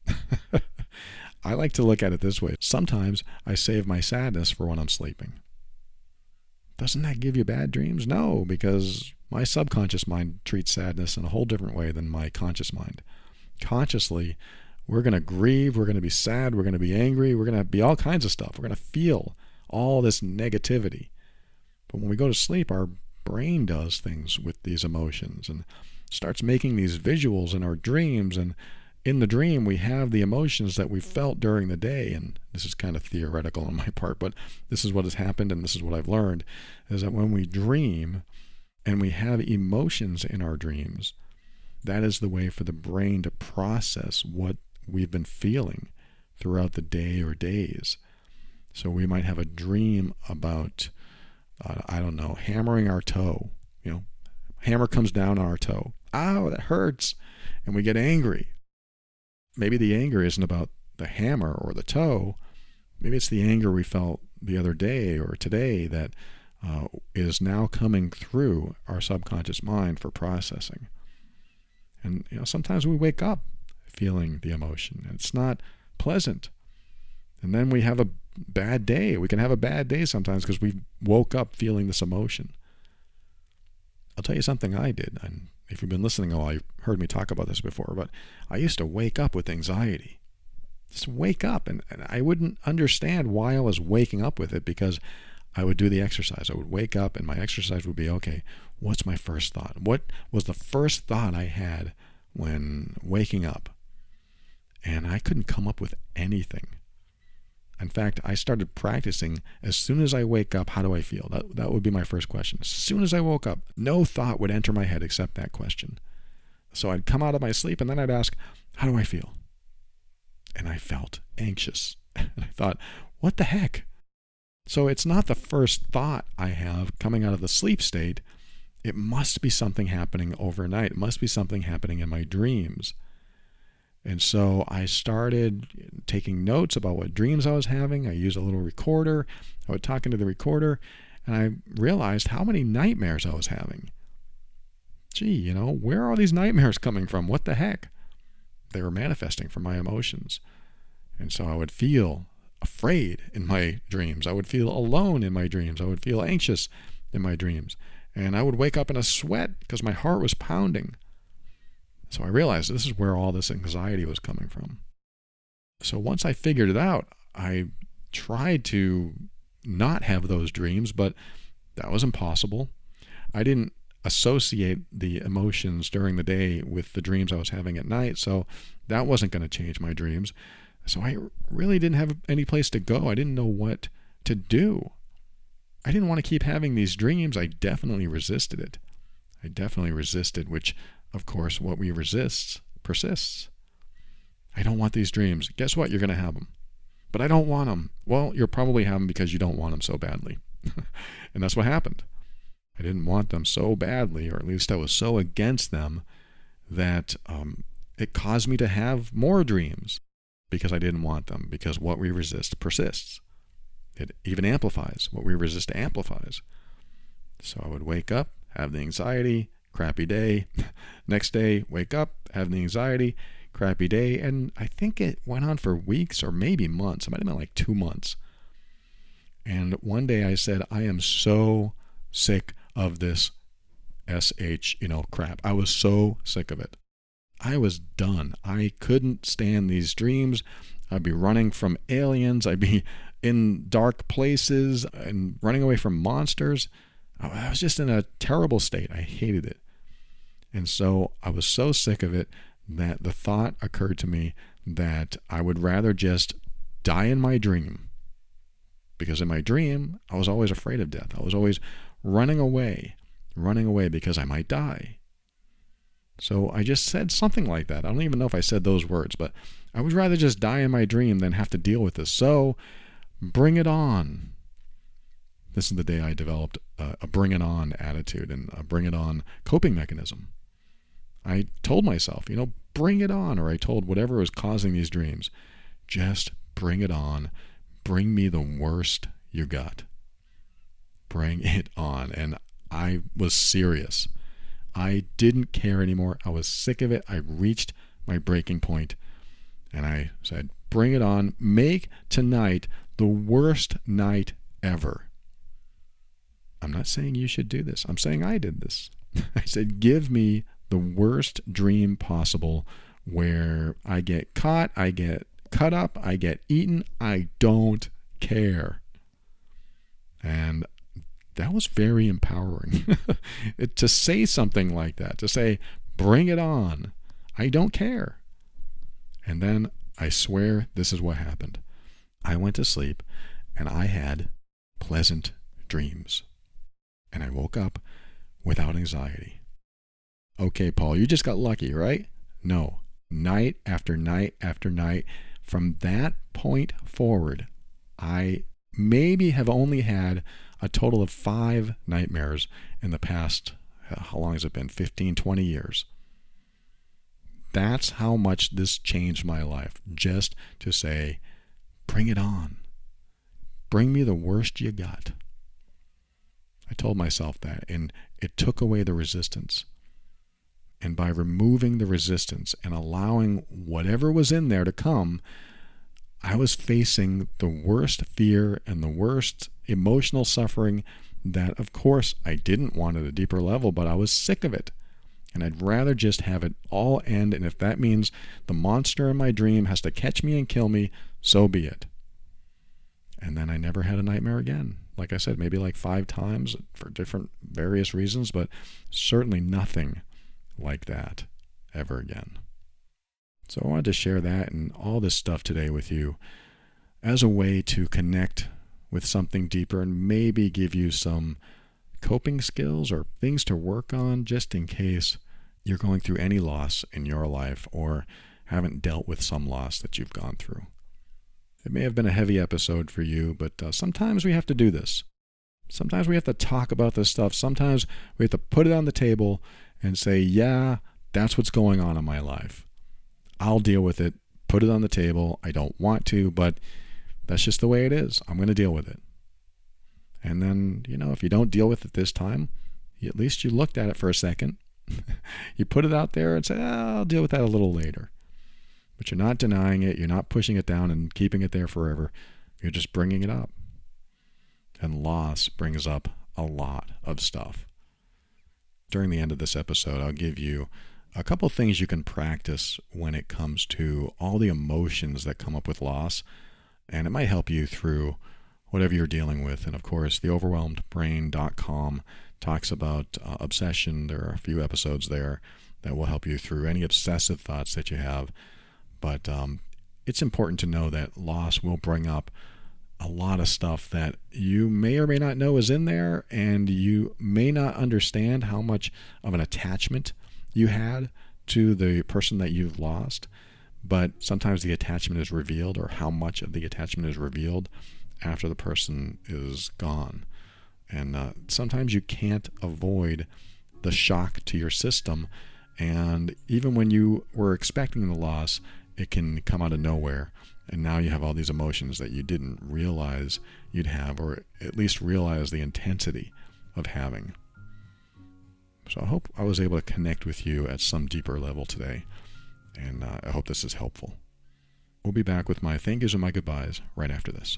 I like to look at it this way. Sometimes I save my sadness for when I'm sleeping. Doesn't that give you bad dreams? No, because my subconscious mind treats sadness in a whole different way than my conscious mind. Consciously, we're going to grieve, we're going to be sad, we're going to be angry, we're going to be all kinds of stuff. We're going to feel all this negativity. But when we go to sleep, our brain does things with these emotions and starts making these visuals in our dreams, and in the dream we have the emotions that we felt during the day. And this is kind of theoretical on my part, but this is what has happened, and this is what I've learned, is that when we dream and we have emotions in our dreams, that is the way for the brain to process what we've been feeling throughout the day or days. So we might have a dream about, uh, I don't know, hammering our toe. You know, hammer comes down on our toe. Ow, that hurts. And we get angry. Maybe the anger isn't about the hammer or the toe. Maybe it's the anger we felt the other day or today that uh, is now coming through our subconscious mind for processing. And you know, sometimes we wake up feeling the emotion. It's not pleasant. And then we have a bad day. We can have a bad day sometimes because we woke up feeling this emotion. I'll tell you something I did. And if you've been listening a while, you've heard me talk about this before, but I used to wake up with anxiety. Just wake up, and, and I wouldn't understand why I was waking up with it, because I would do the exercise. I would wake up and my exercise would be, okay, what's my first thought? What was the first thought I had when waking up? And I couldn't come up with anything. In fact, I started practicing as soon as I wake up, how do I feel? That, that would be my first question. As soon as I woke up, no thought would enter my head except that question. So I'd come out of my sleep and then I'd ask, how do I feel? And I felt anxious. And I thought, what the heck? So it's not the first thought I have coming out of the sleep state. It must be something happening overnight. It must be something happening in my dreams. And so I started taking notes about what dreams I was having. I used a little recorder. I would talk into the recorder, and I realized how many nightmares I was having. Gee, you know, where are all these nightmares coming from? What the heck? They were manifesting from my emotions. And so I would feel afraid in my dreams. I would feel alone in my dreams. I would feel anxious in my dreams. And I would wake up in a sweat because my heart was pounding. So I realized this is where all this anxiety was coming from. So once I figured it out, I tried to not have those dreams, but that was impossible. I didn't associate the emotions during the day with the dreams I was having at night, so that wasn't going to change my dreams. So I really didn't have any place to go. I didn't know what to do. I didn't want to keep having these dreams. I definitely resisted it. I definitely resisted, which, of course, what we resist persists. I don't want these dreams. Guess what? You're going to have them. But I don't want them. Well, you'll probably have them because you don't want them so badly. And that's what happened. I didn't want them so badly, or at least I was so against them, that um, it caused me to have more dreams because I didn't want them, because what we resist persists. It even amplifies. What we resist amplifies. So I would wake up, have the anxiety, crappy day. Next day, wake up, have the anxiety, crappy day. And I think it went on for weeks or maybe months. It might have been like two months. And one day I said, I am so sick of this S H, you know, crap. I was so sick of it. I was done. I couldn't stand these dreams. I'd be running from aliens. I'd be in dark places and running away from monsters. I was just in a terrible state. I hated it. And so I was so sick of it that the thought occurred to me that I would rather just die in my dream. Because in my dream, I was always afraid of death. I was always running away, running away because I might die. So I just said something like that. I don't even know if I said those words, but I would rather just die in my dream than have to deal with this. So bring it on. This is the day I developed a, a bring it on attitude and a bring it on coping mechanism. I told myself, you know, bring it on, or I told whatever was causing these dreams, just bring it on. Bring me the worst you got. Bring it on. And I was serious. I didn't care anymore. I was sick of it. I reached my breaking point, and I said, bring it on. Make tonight the worst night ever. I'm not saying you should do this. I'm saying I did this. I said, give me the worst dream possible where I get caught, I get cut up, I get eaten. I don't care. And that was very empowering. it, to say something like that, to say, bring it on. I don't care. And then I swear this is what happened. I went to sleep and I had pleasant dreams. And I woke up without anxiety. Okay, Paul, you just got lucky, right? No. Night after night after night. From that point forward, I maybe have only had a total of five nightmares in the past, how long has it been? fifteen, twenty years. That's how much this changed my life. Just to say, bring it on. Bring me the worst you got. I told myself that, and it took away the resistance. And by removing the resistance and allowing whatever was in there to come, I was facing the worst fear and the worst emotional suffering that, of course, I didn't want at a deeper level, but I was sick of it. And I'd rather just have it all end, and if that means the monster in my dream has to catch me and kill me, so be it. And then I never had a nightmare again. Like I said, maybe like five times for different various reasons, but certainly nothing like that ever again. So I wanted to share that and all this stuff today with you as a way to connect with something deeper and maybe give you some coping skills or things to work on just in case you're going through any loss in your life or haven't dealt with some loss that you've gone through. It may have been a heavy episode for you, but uh, sometimes we have to do this. Sometimes we have to talk about this stuff. Sometimes we have to put it on the table and say, yeah, that's what's going on in my life. I'll deal with it. Put it on the table. I don't want to, but that's just the way it is. I'm going to deal with it. And then, you know, if you don't deal with it this time, at least you looked at it for a second. You put it out there and said, oh, I'll deal with that a little later. But you're not denying it. You're not pushing it down and keeping it there forever. You're just bringing it up. And loss brings up a lot of stuff. During the end of this episode, I'll give you a couple things you can practice when it comes to all the emotions that come up with loss. And it might help you through whatever you're dealing with. And of course, the overwhelmed brain dot com talks about uh, obsession. There are a few episodes there that will help you through any obsessive thoughts that you have. But um, it's important to know that loss will bring up a lot of stuff that you may or may not know is in there, and you may not understand how much of an attachment you had to the person that you've lost. But sometimes the attachment is revealed, or how much of the attachment is revealed after the person is gone. And uh, sometimes you can't avoid the shock to your system. And even when you were expecting the loss, it can come out of nowhere. And now you have all these emotions that you didn't realize you'd have, or at least realize the intensity of having. So I hope I was able to connect with you at some deeper level today. And uh, I hope this is helpful. We'll be back with my thank yous and my goodbyes right after this.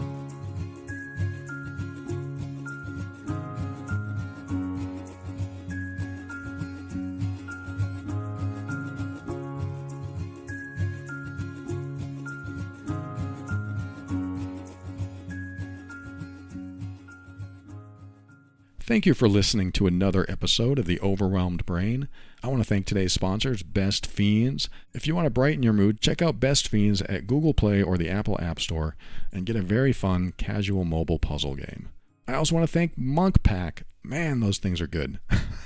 Thank you for listening to another episode of The Overwhelmed Brain. I want to thank today's sponsors, Best Fiends. If you want to brighten your mood, check out Best Fiends at Google Play or the Apple App Store and get a very fun, casual mobile puzzle game. I also want to thank Monk Pack. Man, those things are good.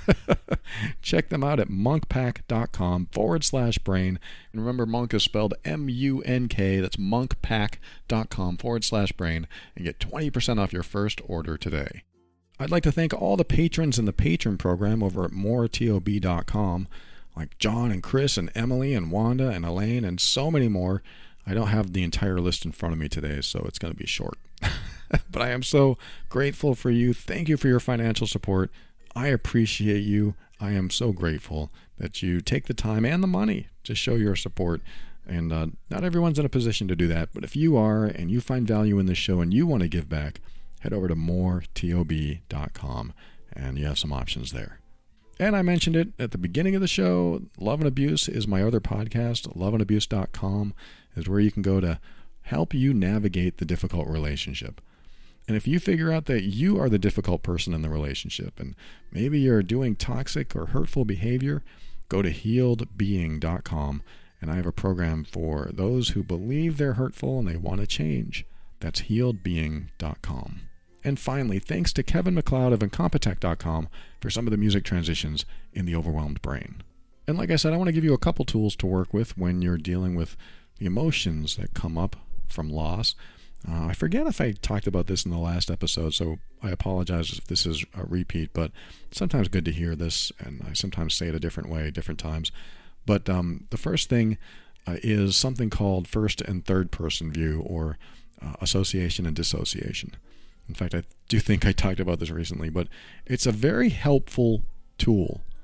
Check them out at monkpack.com forward slash brain. And remember, Monk is spelled M U N K. That's monkpack.com forward slash brain. And get twenty percent off your first order today. I'd like to thank all the patrons in the patron program over at more tob dot com, like John and Chris and Emily and Wanda and Elaine and so many more. I don't have the entire list in front of me today, so it's going to be short. But I am so grateful for you. Thank you for your financial support. I appreciate you. I am so grateful that you take the time and the money to show your support. And uh, not everyone's in a position to do that, but if you are and you find value in this show and you want to give back, head over to more tob dot com and you have some options there. And I mentioned it at the beginning of the show, Love and Abuse is my other podcast. love and abuse dot com is where you can go to help you navigate the difficult relationship. And if you figure out that you are the difficult person in the relationship and maybe you're doing toxic or hurtful behavior, go to healed being dot com and I have a program for those who believe they're hurtful and they want to change. That's healed being dot com. And finally, thanks to Kevin MacLeod of incompetech dot com for some of the music transitions in The Overwhelmed Brain. And like I said, I want to give you a couple tools to work with when you're dealing with the emotions that come up from loss. Uh, I forget if I talked about this in the last episode, so I apologize if this is a repeat, but it's sometimes good to hear this, and I sometimes say it a different way, different times. But um, the first thing uh, is something called first and third person view, or uh, association and dissociation. In fact, I do think I talked about this recently, but it's a very helpful tool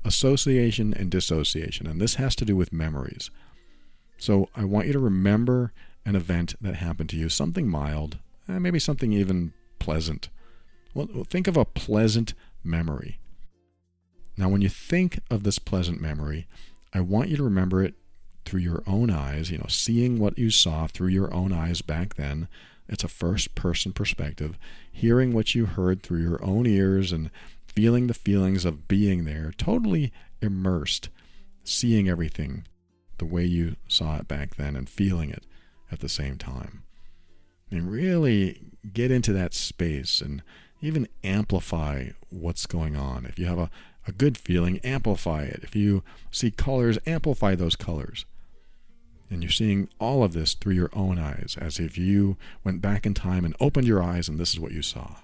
association and dissociation, and this has to do with memories. So I want you to remember an event that happened to you, something mild, eh, maybe something even pleasant. Well, think of a pleasant memory. Now, when you think of this pleasant memory, I want you to remember it through your own eyes, you know, seeing what you saw through your own eyes back then. It's a first-person perspective, hearing what you heard through your own ears and feeling the feelings of being there, totally immersed, seeing everything the way you saw it back then and feeling it at the same time. And really get into that space and even amplify what's going on. If you have a, a good feeling, amplify it. If you see colors, amplify those colors. And you're seeing all of this through your own eyes, as if you went back in time and opened your eyes and this is what you saw.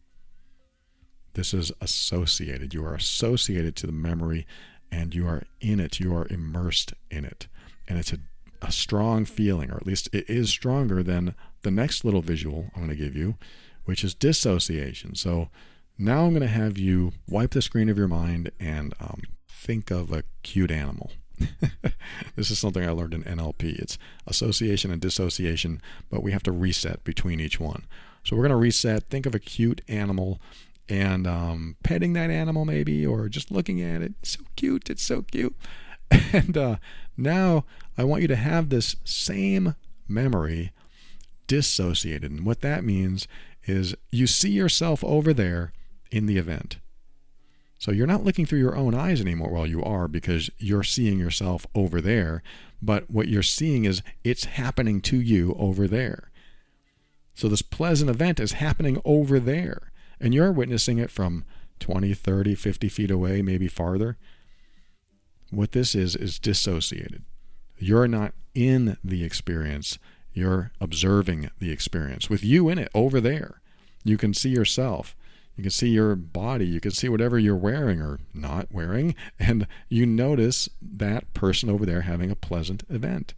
This is associated. You are associated to the memory and you are in it. You are immersed in it. And it's a, a strong feeling, or at least it is stronger than the next little visual I'm going to give you, which is dissociation. So now I'm going to have you wipe the screen of your mind and um, think of a cute animal. This is something I learned in N L P. It's association and dissociation, but we have to reset between each one. So we're going to reset. Think of a cute animal and um, petting that animal maybe, or just looking at it. It's so cute. It's so cute. And uh, now I want you to have this same memory dissociated. And what that means is you see yourself over there in the event. So you're not looking through your own eyes anymore. Well, you are, because you're seeing yourself over there. But what you're seeing is it's happening to you over there. So this pleasant event is happening over there. And you're witnessing it from twenty, thirty, fifty feet away, maybe farther. What this is, is dissociated. You're not in the experience. You're observing the experience with you in it over there. You can see yourself. You can see your body. You can see whatever you're wearing or not wearing. And you notice that person over there having a pleasant event.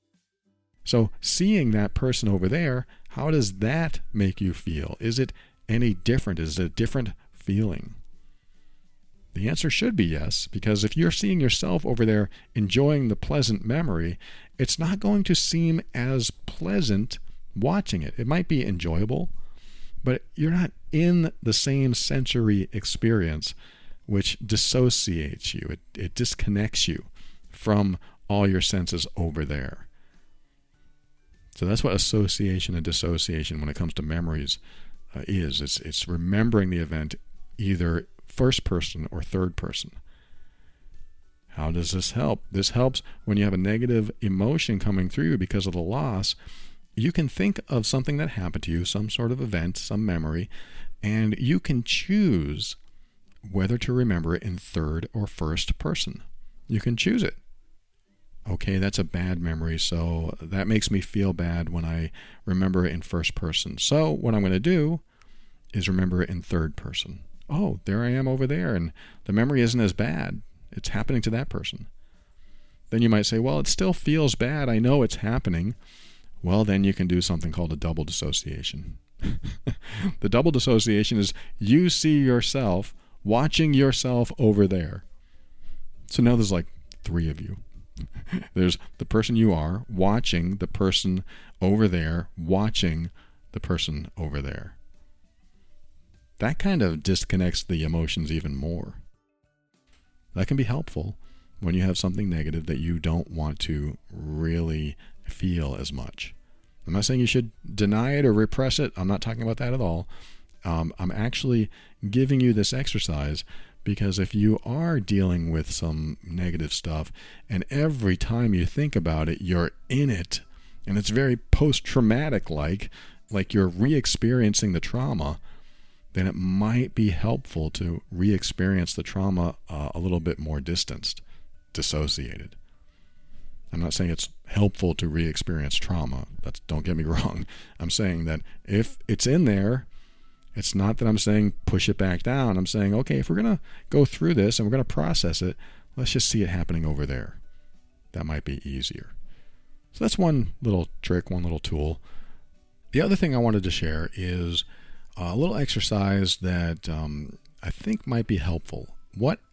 So seeing that person over there, how does that make you feel? Is it any different? Is it a different feeling? The answer should be yes, because if you're seeing yourself over there enjoying the pleasant memory, it's not going to seem as pleasant watching it. It might be enjoyable, but you're not in the same sensory experience, which dissociates you. It, it disconnects you from all your senses over there. So that's what association and dissociation when it comes to memories uh, is. It's, it's remembering the event either first person or third person. How does this help? This helps when you have a negative emotion coming through because of the loss. You can think of something that happened to you, some sort of event, some memory, and you can choose whether to remember it in third or first person. You can choose it. Okay, that's a bad memory, so that makes me feel bad when I remember it in first person. So what I'm going to do is remember it in third person. Oh, there I am over there, and the memory isn't as bad. It's happening to that person. Then you might say, well, it still feels bad. I know it's happening. Well, then you can do something called a double dissociation. The double dissociation is you see yourself watching yourself over there. So now there's like three of you. There's the person you are watching the person over there, watching the person over there. That kind of disconnects the emotions even more. That can be helpful when you have something negative that you don't want to really feel as much. I'm not saying you should deny it or repress it. I'm not talking about that at all. Um, I'm actually giving you this exercise because if you are dealing with some negative stuff and every time you think about it, you're in it, and it's very post-traumatic like, like you're re-experiencing the trauma, then it might be helpful to re-experience the trauma uh, a little bit more distanced, dissociated. I'm not saying it's helpful to re-experience trauma. That's, don't get me wrong. I'm saying that if it's in there, it's not that I'm saying push it back down. I'm saying, okay, if we're going to go through this and we're going to process it, let's just see it happening over there. That might be easier. So that's one little trick, one little tool. The other thing I wanted to share is a little exercise that um, I think might be helpful. What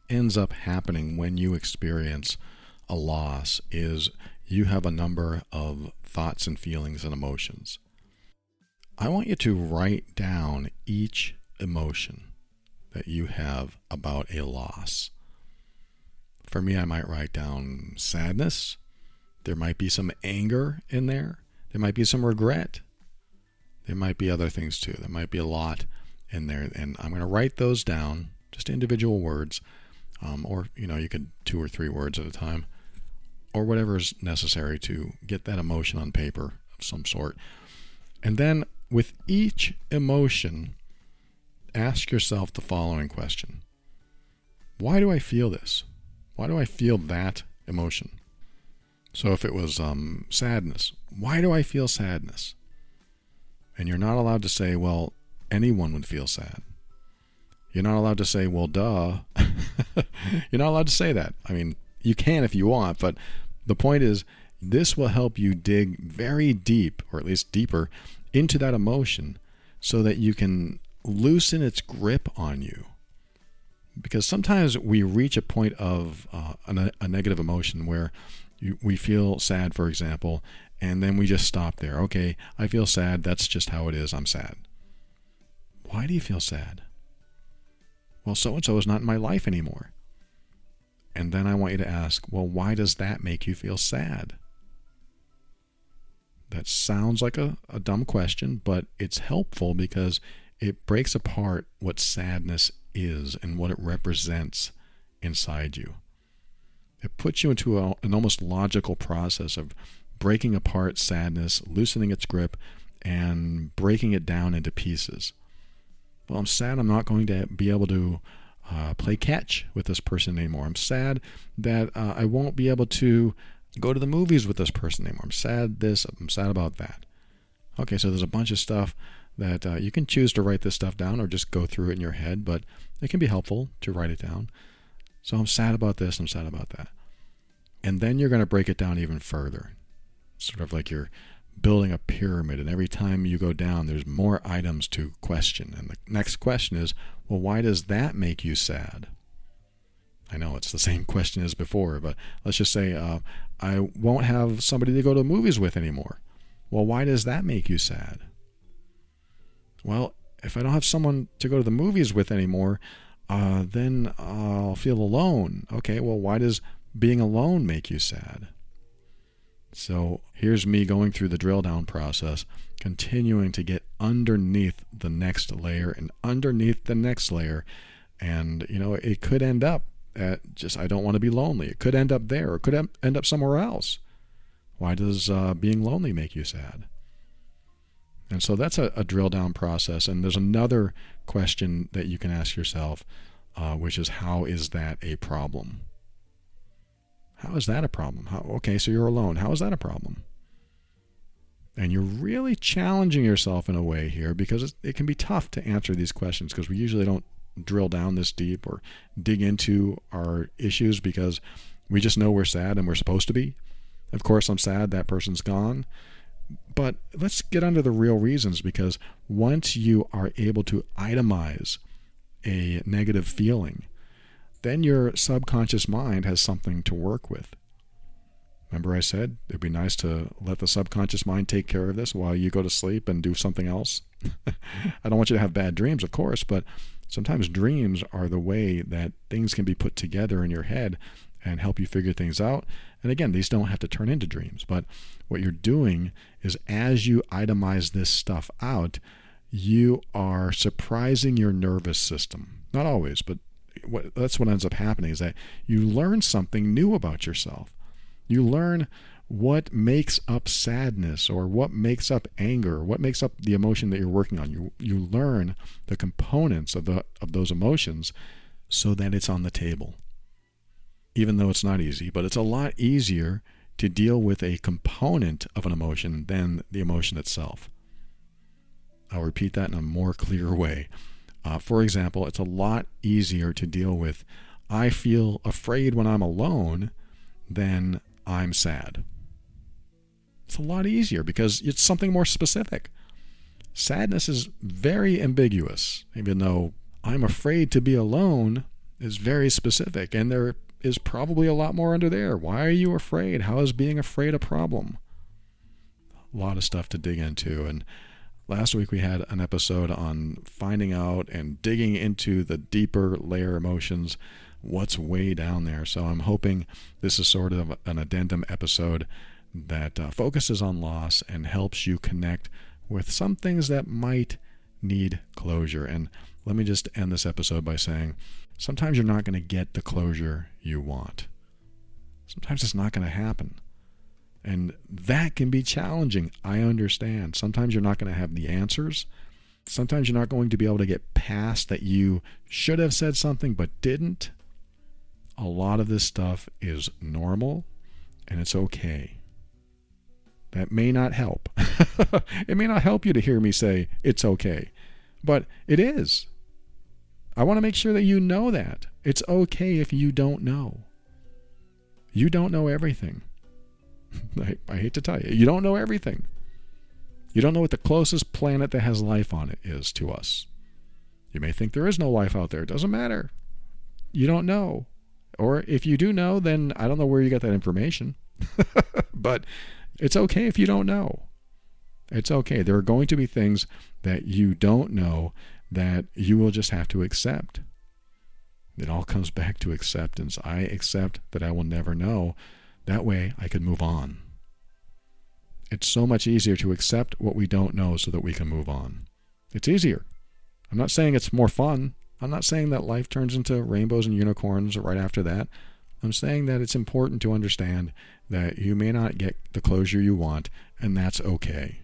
ends up happening when you experience a loss is you have a number of thoughts and feelings and emotions. I want you to write down each emotion that you have about a loss. For me, I might write down sadness. There might be some anger in there. There might be some regret. There might be other things too. There might be a lot in there. And I'm going to write those down, just individual words, um, or, you know, you could two or three words at a time, or whatever is necessary to get that emotion on paper of some sort. And then with each emotion, ask yourself the following question. Why do I feel this? Why do I feel that emotion? So if it was um, sadness, why do I feel sadness? And you're not allowed to say, well, anyone would feel sad. You're not allowed to say, well, duh. You're not allowed to say that. I mean, you can if you want, but the point is, this will help you dig very deep, or at least deeper, into that emotion so that you can loosen its grip on you. Because sometimes we reach a point of uh, a, a negative emotion where you, we feel sad, for example, and then we just stop there. Okay, I feel sad. That's just how it is. I'm sad. Why do you feel sad? Well, so-and-so is not in my life anymore. And then I want you to ask, well, why does that make you feel sad? That sounds like a, a dumb question, but it's helpful because it breaks apart what sadness is and what it represents inside you. It puts you into a, an almost logical process of breaking apart sadness, loosening its grip, and breaking it down into pieces. Well, I'm sad I'm not going to be able to uh, play catch with this person anymore. I'm sad that uh, I won't be able to go to the movies with this person anymore. I'm sad this, I'm sad about that. Okay, so there's a bunch of stuff that uh, you can choose to write this stuff down or just go through it in your head, but it can be helpful to write it down. So I'm sad about this, I'm sad about that. And then you're going to break it down even further. Sort of like you're building a pyramid, and every time you go down, there's more items to question. And the next question is, well, why does that make you sad? I know it's the same question as before, but let's just say uh, I won't have somebody to go to the movies with anymore. Well, why does that make you sad? Well, if I don't have someone to go to the movies with anymore, uh, then I'll feel alone. Okay, well, why does being alone make you sad? So here's me going through the drill down process, continuing to get underneath the next layer and underneath the next layer. And, you know, it could end up at just, I don't want to be lonely. It could end up there. It could end up somewhere else. Why does uh, being lonely make you sad? And so that's a, a drill down process. And there's another question that you can ask yourself, uh, which is, how is that a problem? How is that a problem? How, okay, so you're alone. How is that a problem? And you're really challenging yourself in a way here, because it, it can be tough to answer these questions because we usually don't drill down this deep or dig into our issues because we just know we're sad and we're supposed to be. Of course, I'm sad that person's gone. But let's get under the real reasons, because once you are able to itemize a negative feeling, then your subconscious mind has something to work with. Remember I said it'd be nice to let the subconscious mind take care of this while you go to sleep and do something else? I don't want you to have bad dreams, of course, but sometimes dreams are the way that things can be put together in your head and help you figure things out. And again, these don't have to turn into dreams, but what you're doing is, as you itemize this stuff out, you are surprising your nervous system. Not always, but what, that's what ends up happening, is that you learn something new about yourself. You learn what makes up sadness, or what makes up anger, what makes up the emotion that you're working on. You you learn the components of the of those emotions so that it's on the table. Even though it's not easy, but it's a lot easier to deal with a component of an emotion than the emotion itself. I'll repeat that in a more clear way. Uh, for example, it's a lot easier to deal with, I feel afraid when I'm alone, than I'm sad. It's a lot easier because it's something more specific. Sadness is very ambiguous. Even though I'm afraid to be alone, is very specific, and there is probably a lot more under there. Why are you afraid? How is being afraid a problem? A lot of stuff to dig into. And last week we had an episode on finding out and digging into the deeper layer emotions, what's way down there. So I'm hoping this is sort of an addendum episode that uh, focuses on loss and helps you connect with some things that might need closure. And let me just end this episode by saying, sometimes you're not going to get the closure you want. Sometimes it's not going to happen. And that can be challenging. I understand. Sometimes you're not going to have the answers. Sometimes you're not going to be able to get past that you should have said something but didn't. A lot of this stuff is normal, and it's okay. That may not help. It may not help you to hear me say it's okay, but it is. I want to make sure that you know that. It's okay if you don't know. You don't know everything. I, I hate to tell you, you don't know everything. You don't know what the closest planet that has life on it is to us. You may think there is no life out there. It doesn't matter. You don't know. Or if you do know, then I don't know where you got that information. But it's okay if you don't know. It's okay. There are going to be things that you don't know that you will just have to accept. It all comes back to acceptance. I accept that I will never know. That way I can move on. It's so much easier to accept what we don't know so that we can move on. It's easier. I'm not saying it's more fun. I'm not saying that life turns into rainbows and unicorns right after that. I'm saying that it's important to understand that you may not get the closure you want, and that's okay.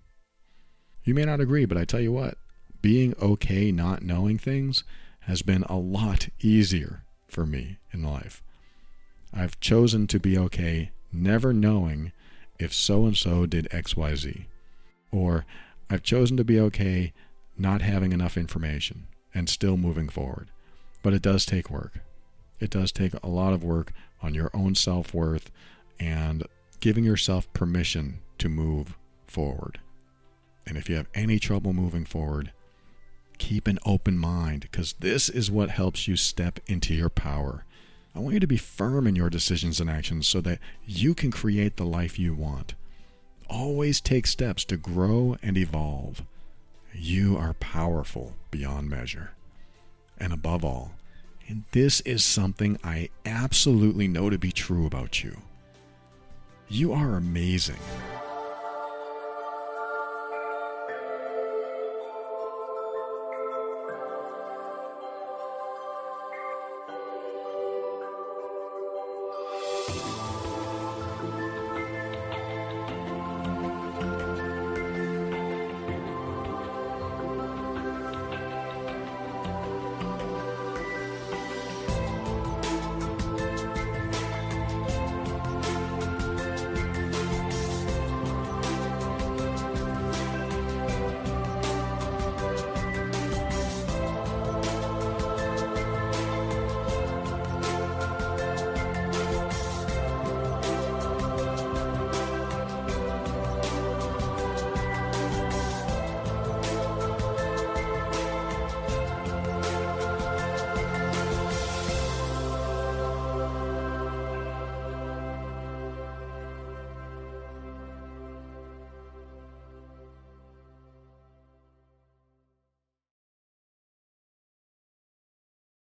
You may not agree, but I tell you what, being okay not knowing things has been a lot easier for me in life. I've chosen to be okay never knowing if so-and-so did X Y Z. Or I've chosen to be okay not having enough information and still moving forward. But it does take work. It does take a lot of work on your own self-worth and giving yourself permission to move forward. And if you have any trouble moving forward, keep an open mind, because this is what helps you step into your power. I want you to be firm in your decisions and actions so that you can create the life you want. Always take steps to grow and evolve. You are powerful beyond measure. And above all, and this is something I absolutely know to be true about you, you are amazing.